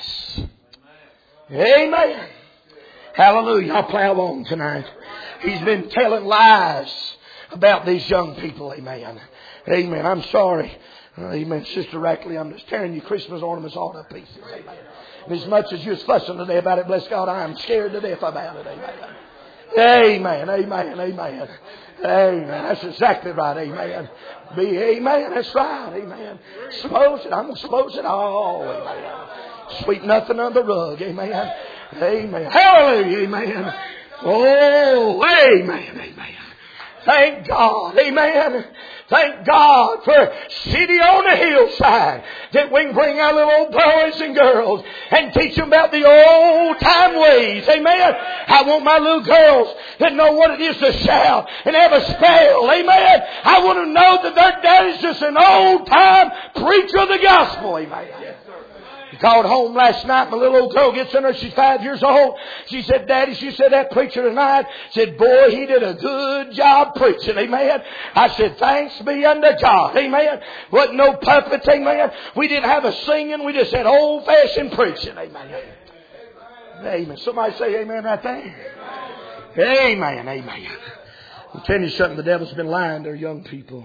Amen. Hallelujah. I'll plow on tonight. He's been telling lies about these young people. Amen. Amen. I'm sorry. Amen. Sister Rackley, I'm just tearing you Christmas ornaments all to pieces. Amen. And as much as you're fussing today about it, bless God, I am scared to death about it. Amen. Amen. Amen. Amen. Amen. That's exactly right. Amen. Amen. That's right. Amen. Suppose it. I'm going to suppose it all. Amen. Sweep nothing under the rug. Amen. Amen. Hallelujah. Amen. Oh, amen. Amen. Thank God. Amen. Thank God for city on the hillside that we can bring our little old boys and girls and teach them about the old time ways. Amen. I want my little girls that know what it is to shout and have a spell. Amen. I want to know that their daddy's just an old time preacher of the gospel. Amen. Called home last night. My little old girl gets in there. She's 5 years old. She said, Daddy, she said, that preacher tonight said, boy, he did a good job preaching. Amen. I said, thanks be unto God. Amen. Wasn't no puppets. Amen. We didn't have a singing. We just had old-fashioned preaching. Amen. Amen. Somebody say amen right there. Amen. Amen. I'm telling you something. The devil's been lying to young people.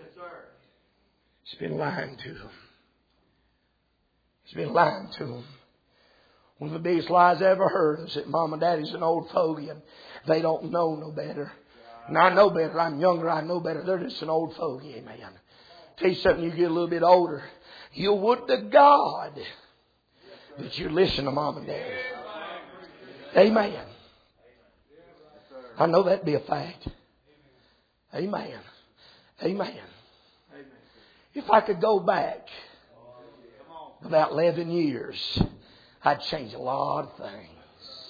He's been lying to them. He's been lying to them. One of the biggest lies I ever heard is that Mom and Daddy's an old fogey and they don't know no better. And I know better. I'm younger. I know better. They're just an old fogey. Amen. Tell you something. You get a little bit older, you would to God that you listen to Mom and Daddy. Amen. I know that'd be a fact. Amen. Amen. If I could go back about 11 years, I'd change a lot of things.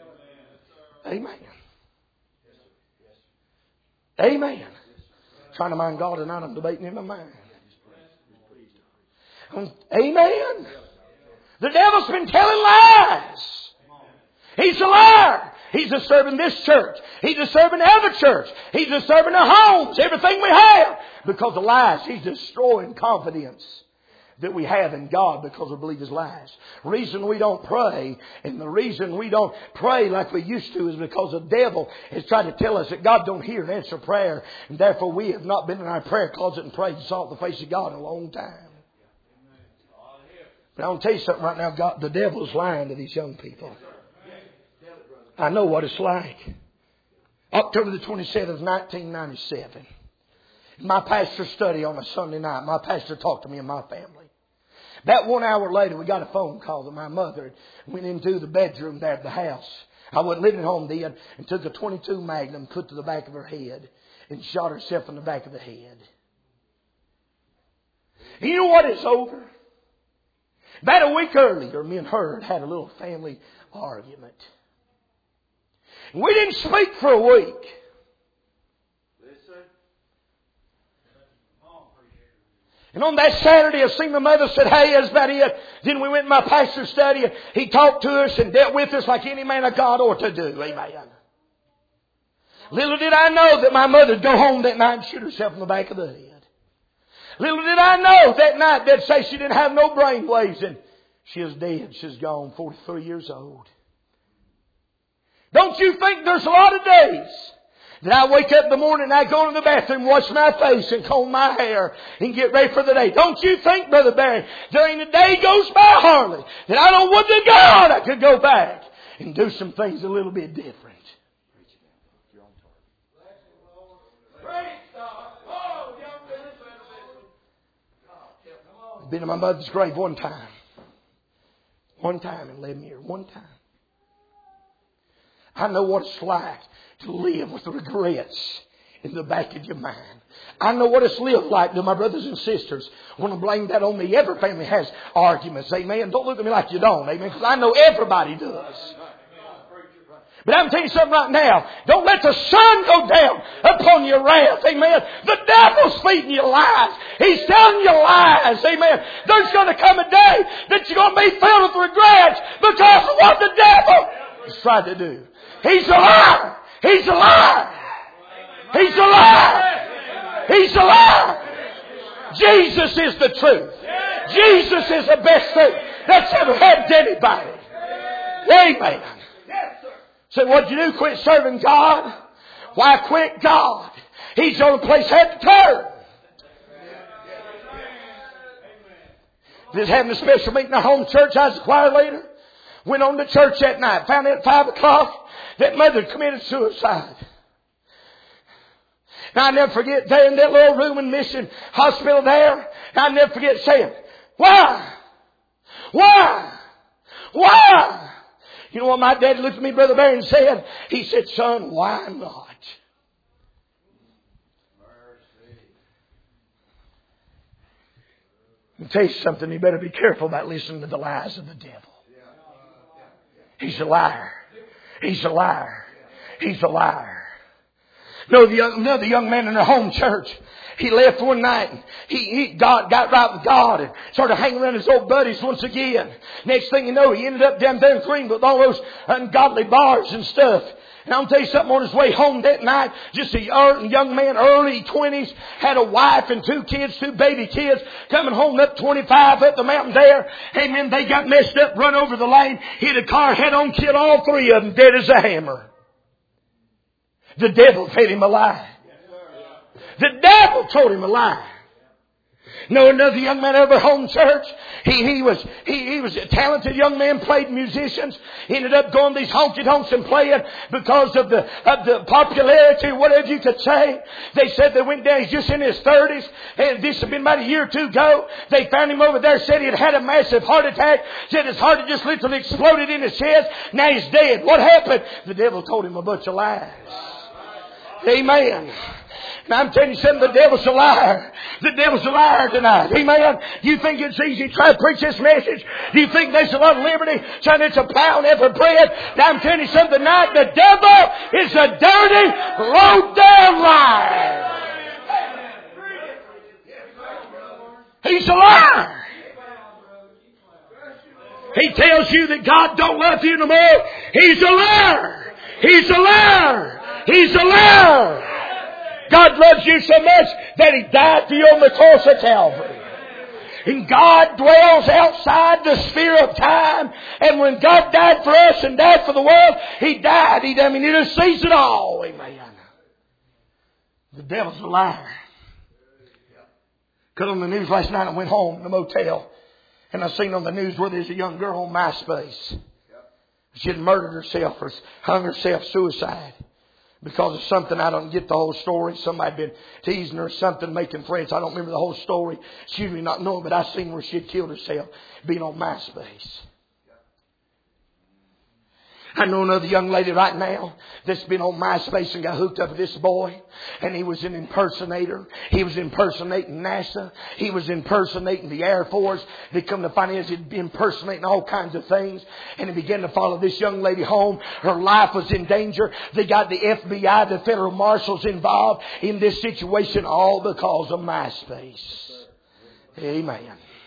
Amen. Amen. Trying to mind God tonight, I'm debating in my mind. Amen. The devil's been telling lies. He's a liar. He's disturbing this church. He's disturbing every church. He's disturbing our homes, everything we have. Because of lies, he's destroying confidence that we have in God because we believe His lies. The reason we don't pray, and the reason we don't pray like we used to, is because the devil is trying to tell us that God don't hear and answer prayer, and therefore we have not been in our prayer closet and prayed and sought the face of God in a long time. But I want to tell you something right now. The devil is lying to these young people. I know what it's like. October the 27th, 1997. My pastor study on a Sunday night. My pastor talked to me and my family. About 1 hour later, we got a phone call that my mother went into the bedroom there at the house. I wasn't living at home then, and took a .22 Magnum, put to the back of her head, and shot herself in the back of the head. And you know what? It's over. About a week earlier, me and her had a little family argument. We didn't speak for a week. And on that Saturday, I seen my mother said, hey, that's about it. Then we went to my pastor's study. And he talked to us and dealt with us like any man of God ought to do. Amen. Little did I know that my mother would go home that night and shoot herself in the back of the head. Little did I know that night they'd say she didn't have no brain waves and she was dead. She's gone, 43 years old. Don't you think there's a lot of days that I wake up in the morning and I go into the bathroom, wash my face and comb my hair and get ready for the day? Don't you think, Brother Barry, there ain't a day goes by hardly that I don't want to God I could go back and do some things a little bit different. I've been to my mother's grave one time. One time in 11 years. One time. I know what it's like to live with regrets in the back of your mind. I know what it's lived like to my brothers and sisters. I want to blame that on me. Every family has arguments. Amen. Don't look at me like you don't. Amen. Because I know everybody does. But I'm telling you something right now. Don't let the sun go down upon your wrath. Amen. The devil's feeding you lies. He's telling you lies. Amen. There's going to come a day that you're going to be filled with regrets because of what the devil has tried to do. He's a liar. He's a liar. He's a liar. He's a liar. Jesus is the truth. Jesus is the best thing that's ever happened to anybody. Amen. So what'd you do? Quit serving God? Why quit God? He's the only place had to turn. Just having a special meeting in our home church. I was a choir leader. Went on to church that night. Found out at 5 o'clock that mother committed suicide. Now I never forget there in that little room in Mission Hospital there. I never forget saying, why? Why? Why? You know what my dad looked at me, Brother Barry, and said? He said, son, why not? I'll tell you something, you better be careful about listening to the lies of the devil. He's a liar. He's a liar. He's a liar. Another young man in a home church. He left one night and he got right with God and started hanging around his old buddies once again. Next thing you know, he ended up down there in Greenville with all those ungodly bars and stuff. And I'll tell you something, on his way home that night, just a young man, early 20s, had a wife and 2 kids, 2 baby kids, coming home up 25 up the mountain there. Amen. They got messed up, run over the lane, hit a car head on, killed all 3 of them, dead as a hammer. The devil fed him a lie. The devil told him a lie. Know another young man over home church. He was a talented young man, played musicians. He ended up going to these honky tonks and playing because of the popularity, whatever you could say. They said they went down, he's just in his 30s, and this had been about a year or 2 ago. They found him over there, said he had a massive heart attack, said his heart had just literally exploded in his chest. Now he's dead. What happened? The devil told him a bunch of lies. Amen. And I'm telling you something, the devil's a liar. The devil's a liar tonight. Amen. Do you think it's easy to try to preach this message? Do you think there's a lot of liberty? Trying it's a pound every bread? Now I'm telling you something tonight, the devil is a dirty, low down liar. He's a liar. He tells you that God don't love you no more. He's a liar. He's a liar. He's a liar. God loves you so much that He died for you on the cross of Calvary. And God dwells outside the sphere of time. And when God died for us and died for the world, He died. He just sees it all. Amen. The devil's a liar. Got on the news last night. I went home in the motel. And I seen on the news where there's a young girl on MySpace. She had murdered herself or hung herself, suicide. Because of something, I don't get the whole story. Somebody had been teasing her or something, making friends. I don't remember the whole story. She really not knowing, but I seen where she had killed herself being on MySpace. I know another young lady right now that's been on MySpace and got hooked up with this boy. And he was an impersonator. He was impersonating NASA. He was impersonating the Air Force. They come to find out he'd been impersonating all kinds of things. And he began to follow this young lady home. Her life was in danger. They got the FBI, the federal marshals involved in this situation, all because of MySpace. Amen.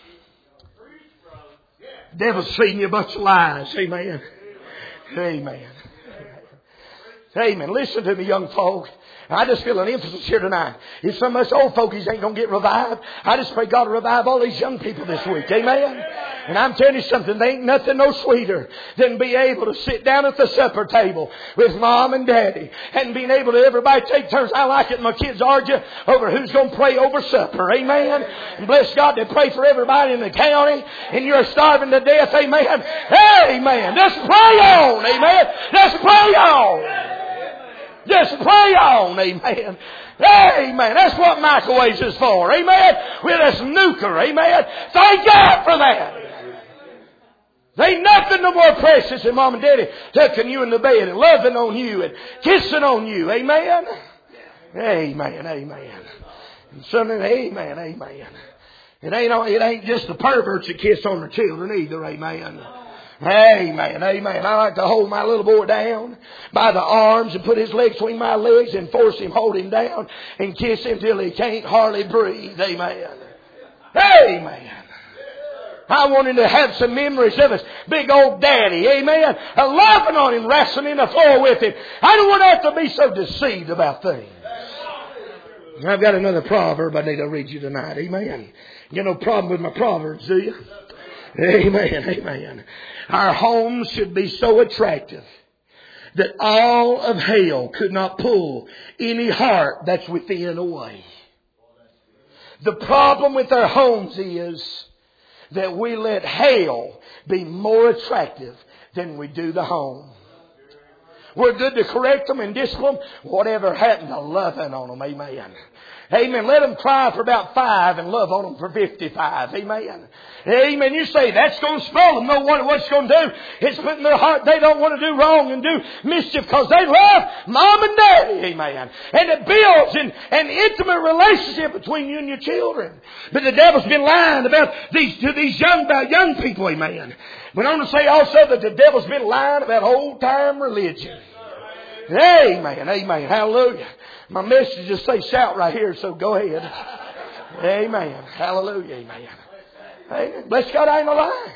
The devil's feeding you a bunch of lies. Amen. Amen. Amen. Listen to me, young folk. I just feel an emphasis here tonight. If some of us old folkies ain't going to get revived, I just pray God to revive all these young people this week. Amen. And I'm telling you something, there ain't nothing no sweeter than be able to sit down at the supper table with Mom and Daddy and being able to everybody take turns. I like it. My kids argue over who's going to pray over supper. Amen. And bless God, they pray for everybody in the county and you're starving to death. Amen. Amen. Just pray on. Amen. Just pray on. Just pray on, amen. Amen. That's what microwaves is for, amen. With a snooker, amen. Thank God for that. There ain't nothing no more precious than Mom and Daddy tucking you in the bed and loving on you and kissing on you, amen. Amen, amen. And something, amen, amen. It ain't just the perverts that kiss on their children either, amen. Amen, amen. I like to hold my little boy down by the arms and put his legs between my legs and force him, hold him down and kiss him till he can't hardly breathe. Amen. Amen. I want him to have some memories of his big old daddy. Amen. Laughing on him, wrestling in the floor with him. I don't want to have to be so deceived about things. I've got another proverb I need to read you tonight. Amen. You got no problem with my proverbs, do you? Amen. Amen. Our homes should be so attractive that all of hell could not pull any heart that's within away. The problem with our homes is that we let hell be more attractive than we do the home. We're good to correct them and discipline them. Whatever happened to loving on them? Amen. Amen. Let them cry for about 5 and love on them for 55. Amen. Amen. You say that's going to spoil them. No wonder what it's going to do. It's putting their heart. They don't want to do wrong and do mischief because they love mom and daddy. Amen. And it builds an intimate relationship between you and your children. But the devil's been lying about these young people. Amen. But I want to say also that the devil's been lying about old time religion. Amen. Amen. Hallelujah. My message just say shout right here, so go ahead. Amen. Hallelujah. Amen. Amen. Bless God, I ain't a lie.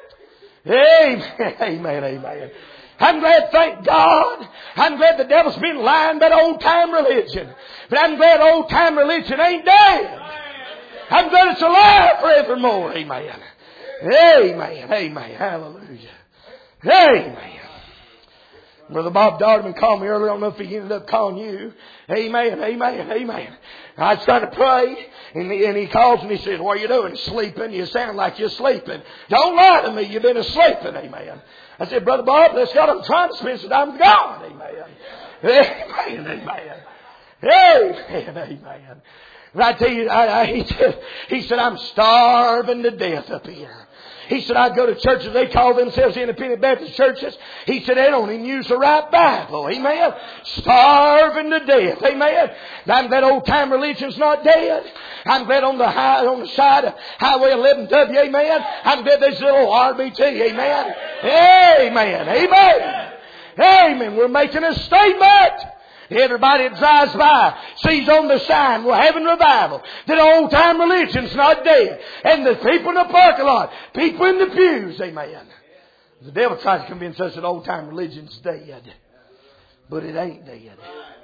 Amen. Amen. Amen. I'm glad, thank God, I'm glad the devil's been lying about old time religion. But I'm glad old time religion ain't dead. I'm glad it's alive forevermore. Amen. Amen. Amen. Hallelujah. Amen. Brother Bob Darderman called me earlier. I don't know if he ended up calling you. Amen. Amen. Amen. I was trying to pray, and he calls and he says, "What are you doing? Sleeping? You sound like you're sleeping." Don't lie to me. You've been sleeping. Amen. I said, "Brother Bob, let's God. I'm trying to spend some time with God." Amen. Amen. Amen. Amen. Amen. And I tell you, he said, "I'm starving to death up here." He said, "I go to churches, they call themselves independent Baptist churches." He said, "They don't even use the right Bible." Amen. Starving to death. Amen. I'm glad old time religion's not dead. I'm glad on the side of Highway 11W. Amen. I'm glad there's a little RBT. Amen. Amen. Amen. Amen. We're making a statement. Everybody that drives by sees on the sign we're having revival. That old time religion's not dead. And the people in the parking lot, people in the pews, amen. The devil tries to convince us that old time religion's dead. But it ain't dead.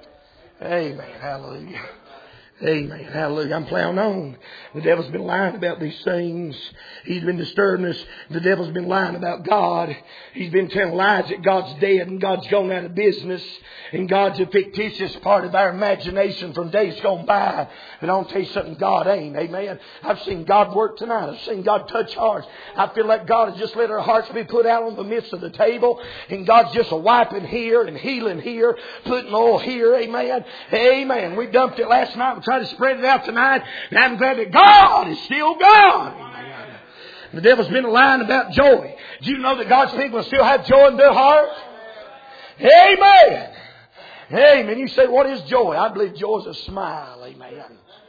Amen. Hallelujah. Amen. Hallelujah. I'm plowing on. The devil's been lying about these things. He's been disturbing us. The devil's been lying about God. He's been telling lies that God's dead and God's gone out of business. And God's a fictitious part of our imagination from days gone by. But I want to tell you something, God ain't. Amen. I've seen God work tonight. I've seen God touch hearts. I feel like God has just let our hearts be put out on the midst of the table. And God's just wiping here and healing here, putting oil here. Amen. Amen. We dumped it last night. We tried to spread it out tonight. And I'm glad that God is still God. Amen. The devil's been lying about joy. Do you know that God's people still have joy in their hearts? Amen. Amen. You say, what is joy? I believe joy is a smile. Amen.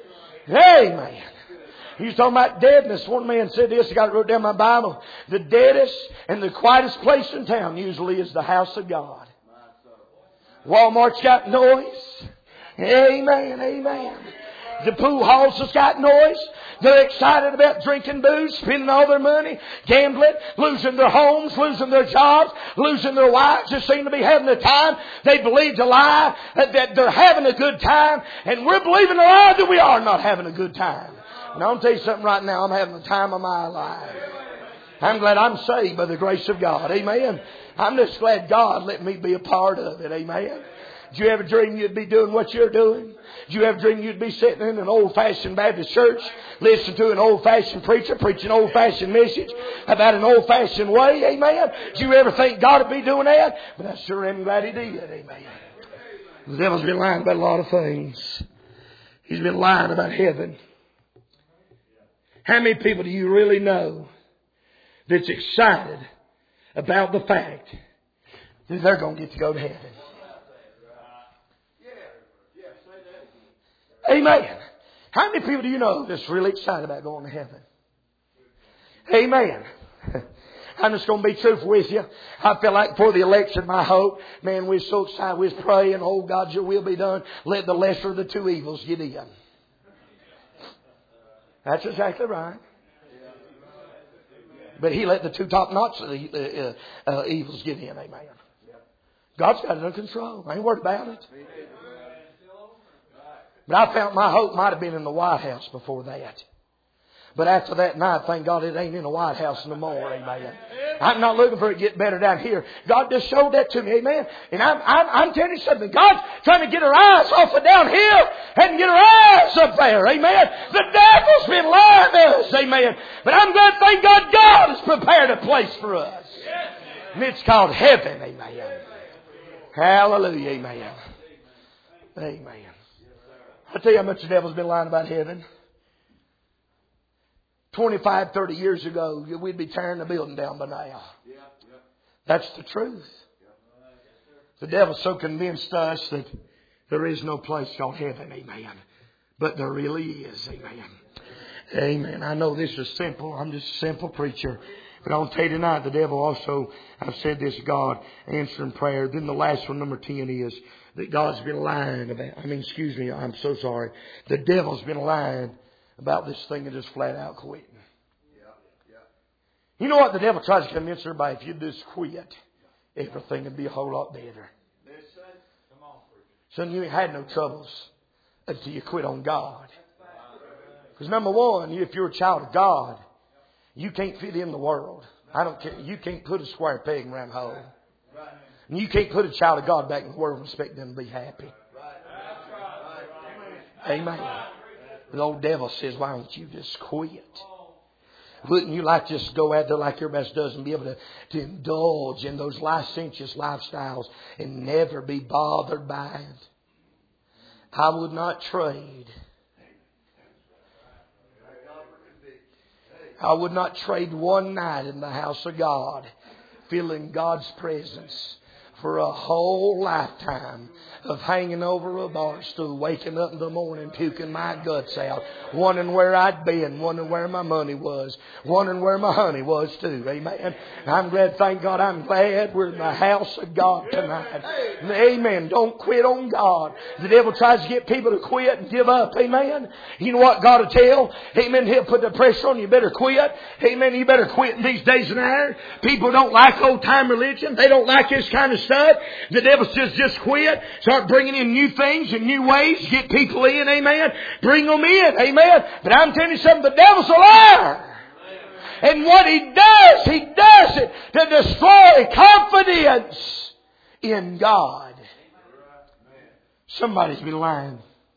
Amen. He was talking about deadness. One man said this. I got it wrote down in my Bible. The deadest and the quietest place in town usually is the house of God. Walmart's got noise. Amen. Amen. The pool halls has got noise. They're excited about drinking booze, spending all their money, gambling, losing their homes, losing their jobs, losing their wives. Just seem to be having a time. They believe the lie that they're having a good time. And we're believing the lie that we are not having a good time. And I'm going to tell you something right now. I'm having the time of my life. I'm glad I'm saved by the grace of God. Amen. I'm just glad God let me be a part of it. Amen. Did you ever dream you'd be doing what you're doing? Did you ever dream you'd be sitting in an old-fashioned Baptist church, listening to an old-fashioned preacher preach an old-fashioned message about an old-fashioned way? Amen. Did you ever think God would be doing that? But I sure am glad He did. Amen. The devil's been lying about a lot of things. He's been lying about heaven. How many people do you really know that's excited about the fact that they're going to get to go to heaven? Amen. How many people do you know that's really excited about going to heaven? Amen. I'm just going to be truthful with you. I feel like before the election, my hope, man, we're so excited. We're praying, oh God, your will be done. Let the lesser of the two evils get in. That's exactly right. But He let the two top-notch evils get in. Amen. God's got it under control. I ain't worried about it. But I found my hope might have been in the White House before that. But after that night, thank God it ain't in the White House no more. Amen. I'm not looking for it to get better down here. God just showed that to me. Amen. And I'm telling you something. God's trying to get our eyes off of down here and get our eyes up there. Amen. The devil's been lying to us. Amen. But I'm glad, thank God, God has prepared a place for us. And it's called heaven. Amen. Hallelujah. Amen. Amen. I tell you how much the devil's been lying about heaven. 25, 30 years ago, we'd be tearing the building down by now. That's the truth. The devil's so convinced us that there is no place called heaven. Amen. But there really is. Amen. Amen. I know this is simple. I'm just a simple preacher. But I'll tell you tonight, the devil also, I've said this, God answering prayer. Then the last one, number 10, is that God's been lying about. I'm so sorry. The devil's been lying about this thing and just flat out quitting. You know what the devil tries to convince everybody? If you just quit, everything would be a whole lot better. Son, you ain't had no troubles until you quit on God. Because number one, if you're a child of God, you can't fit in the world. I don't care. You can't put a square peg around a hole. And you can't put a child of God back in the world and expect them to be happy. Amen. The old devil says, why don't you just quit? Wouldn't you like just go out there like everybody else does and be able to indulge in those licentious lifestyles and never be bothered by it? I would not trade. I would not trade one night in the house of God feeling God's presence for a whole lifetime of hanging over a bar stool, waking up in the morning, puking my guts out, wondering where I'd been, wondering where my money was, wondering where my honey was too. Amen. I'm glad, thank God, I'm glad we're in the house of God tonight. Amen. Don't quit on God. The devil tries to get people to quit and give up. Amen. You know what God will tell? Amen. He'll put the pressure on you. You better quit. Amen. You better quit in these days and hours. People don't like old time religion. They don't like this kind of stuff. The devil says just quit. Start bringing in new things and new ways. Get people in. Amen. Bring them in. Amen. But I'm telling you something. The devil's a liar. And what he does it to destroy confidence in God. Somebody's been lying.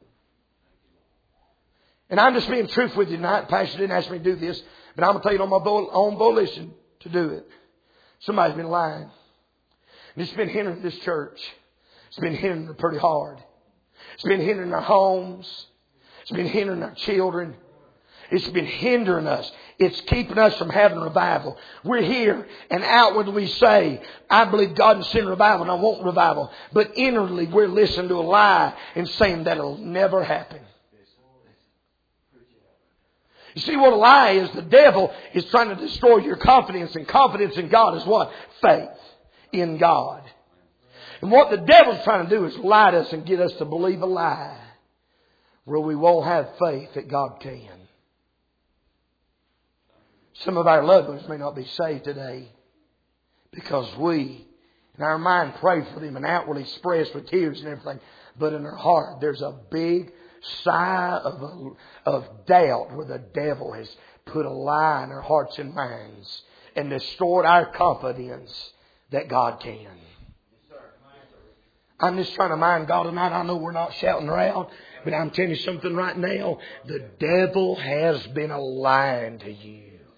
And I'm just being truthful with you tonight. Pastor didn't ask me to do this, but I'm going to tell you on my own volition to do it. Somebody's been lying. And it's been hindering this church. It's been hindering her pretty hard. It's been hindering our homes. It's been hindering our children. It's been hindering us. It's keeping us from having revival. We're here and outwardly we say, I believe God can send revival and I want revival. But inwardly we're listening to a lie and saying that it'll never happen. You see what a lie is? The devil is trying to destroy your confidence. And confidence in God is what? Faith in God. And what the devil's trying to do is lie to us and get us to believe a lie where we won't have faith that God can. Some of our loved ones may not be saved today because we, in our mind, pray for them and outwardly express with tears and everything. But in our heart, there's a big sigh of doubt where the devil has put a lie in our hearts and minds and destroyed our confidence that God can. I'm just trying to mind God tonight. I know we're not shouting around, but I'm telling you something right now. The devil has been lying to you.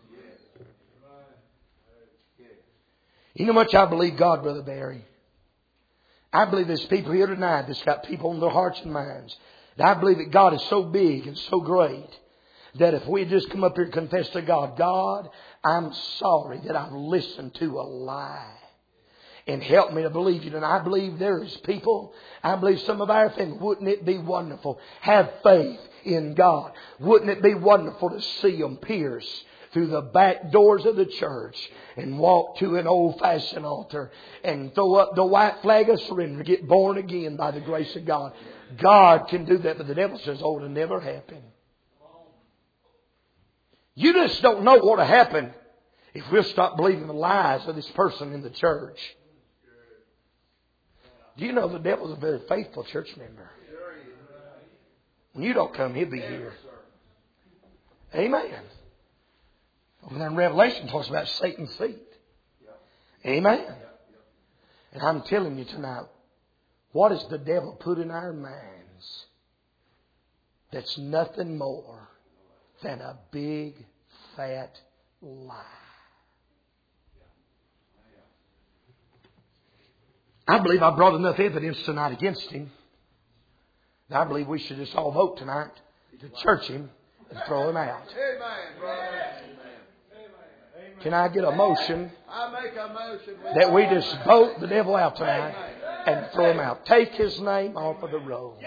You know how much I believe God, Brother Barry? I believe there's people here tonight that's got people in their hearts and minds. And I believe that God is so big and so great that if we just come up here and confess to God, God, I'm sorry that I've listened to a lie. And help me to believe you. And I believe there is people, I believe some of our family, wouldn't it be wonderful? Have faith in God. Wouldn't it be wonderful to see them pierce through the back doors of the church and walk to an old-fashioned altar and throw up the white flag of surrender, get born again by the grace of God. God can do that, but the devil says, oh, it'll never happen. You just don't know what will happen if we'll stop believing the lies of this person in the church. Do you know the devil's a very faithful church member? When you don't come, he'll be here. Amen. Over there in Revelation, it talks about Satan's seat. Amen. And I'm telling you tonight, what has the devil put in our minds that's nothing more than a big, fat lie? I believe I brought enough evidence tonight against him. And I believe we should just all vote tonight to church him and throw him out. Can I get a motion that we just vote the devil out tonight and throw him out? Take his name off of the roll.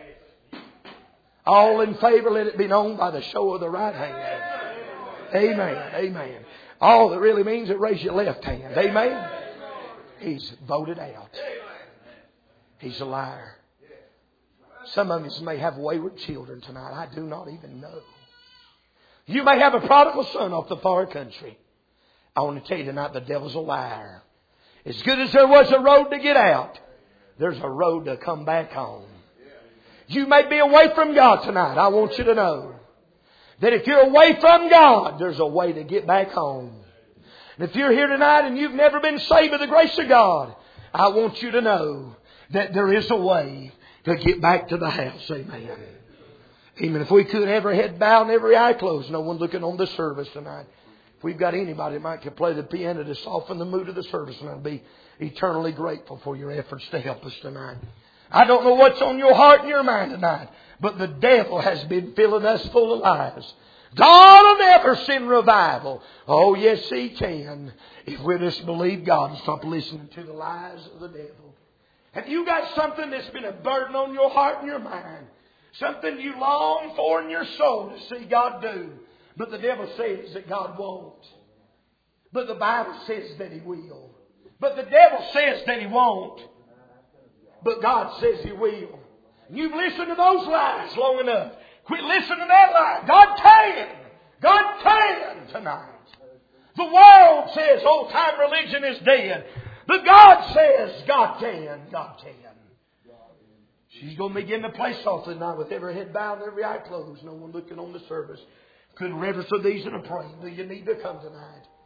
All in favor, let it be known by the show of the right hand. Amen. Amen. All that really means is raise your left hand. Amen. He's voted out. He's a liar. Some of us may have wayward children tonight. I do not even know. You may have a prodigal son off the far country. I want to tell you tonight, the devil's a liar. As good as there was a road to get out, there's a road to come back home. You may be away from God tonight. I want you to know that if you're away from God, there's a way to get back home. And if you're here tonight and you've never been saved by the grace of God, I want you to know that there is a way to get back to the house. Amen. Amen. If we could, every head bowed and every eye closed, no one looking on the service tonight. If we've got anybody that might play the piano to soften the mood of the service, and I'd be eternally grateful for your efforts to help us tonight. I don't know what's on your heart and your mind tonight, but the devil has been filling us full of lies. God will never send revival. Oh, yes, He can. If we just believe God and stop listening to the lies of the devil. Have you got something that's been a burden on your heart and your mind? Something you long for in your soul to see God do. But the devil says that God won't. But the Bible says that He will. But the devil says that He won't. But God says He will. You've listened to those lies long enough. Quit listening to that lie. God can. God can tonight. The world says old-time religion is dead. But God says God can. God can. She's going to begin to play softly tonight with every head bowed and every eye closed. No one looking on the service. Could reverence for these and a praying. Do you need to come tonight?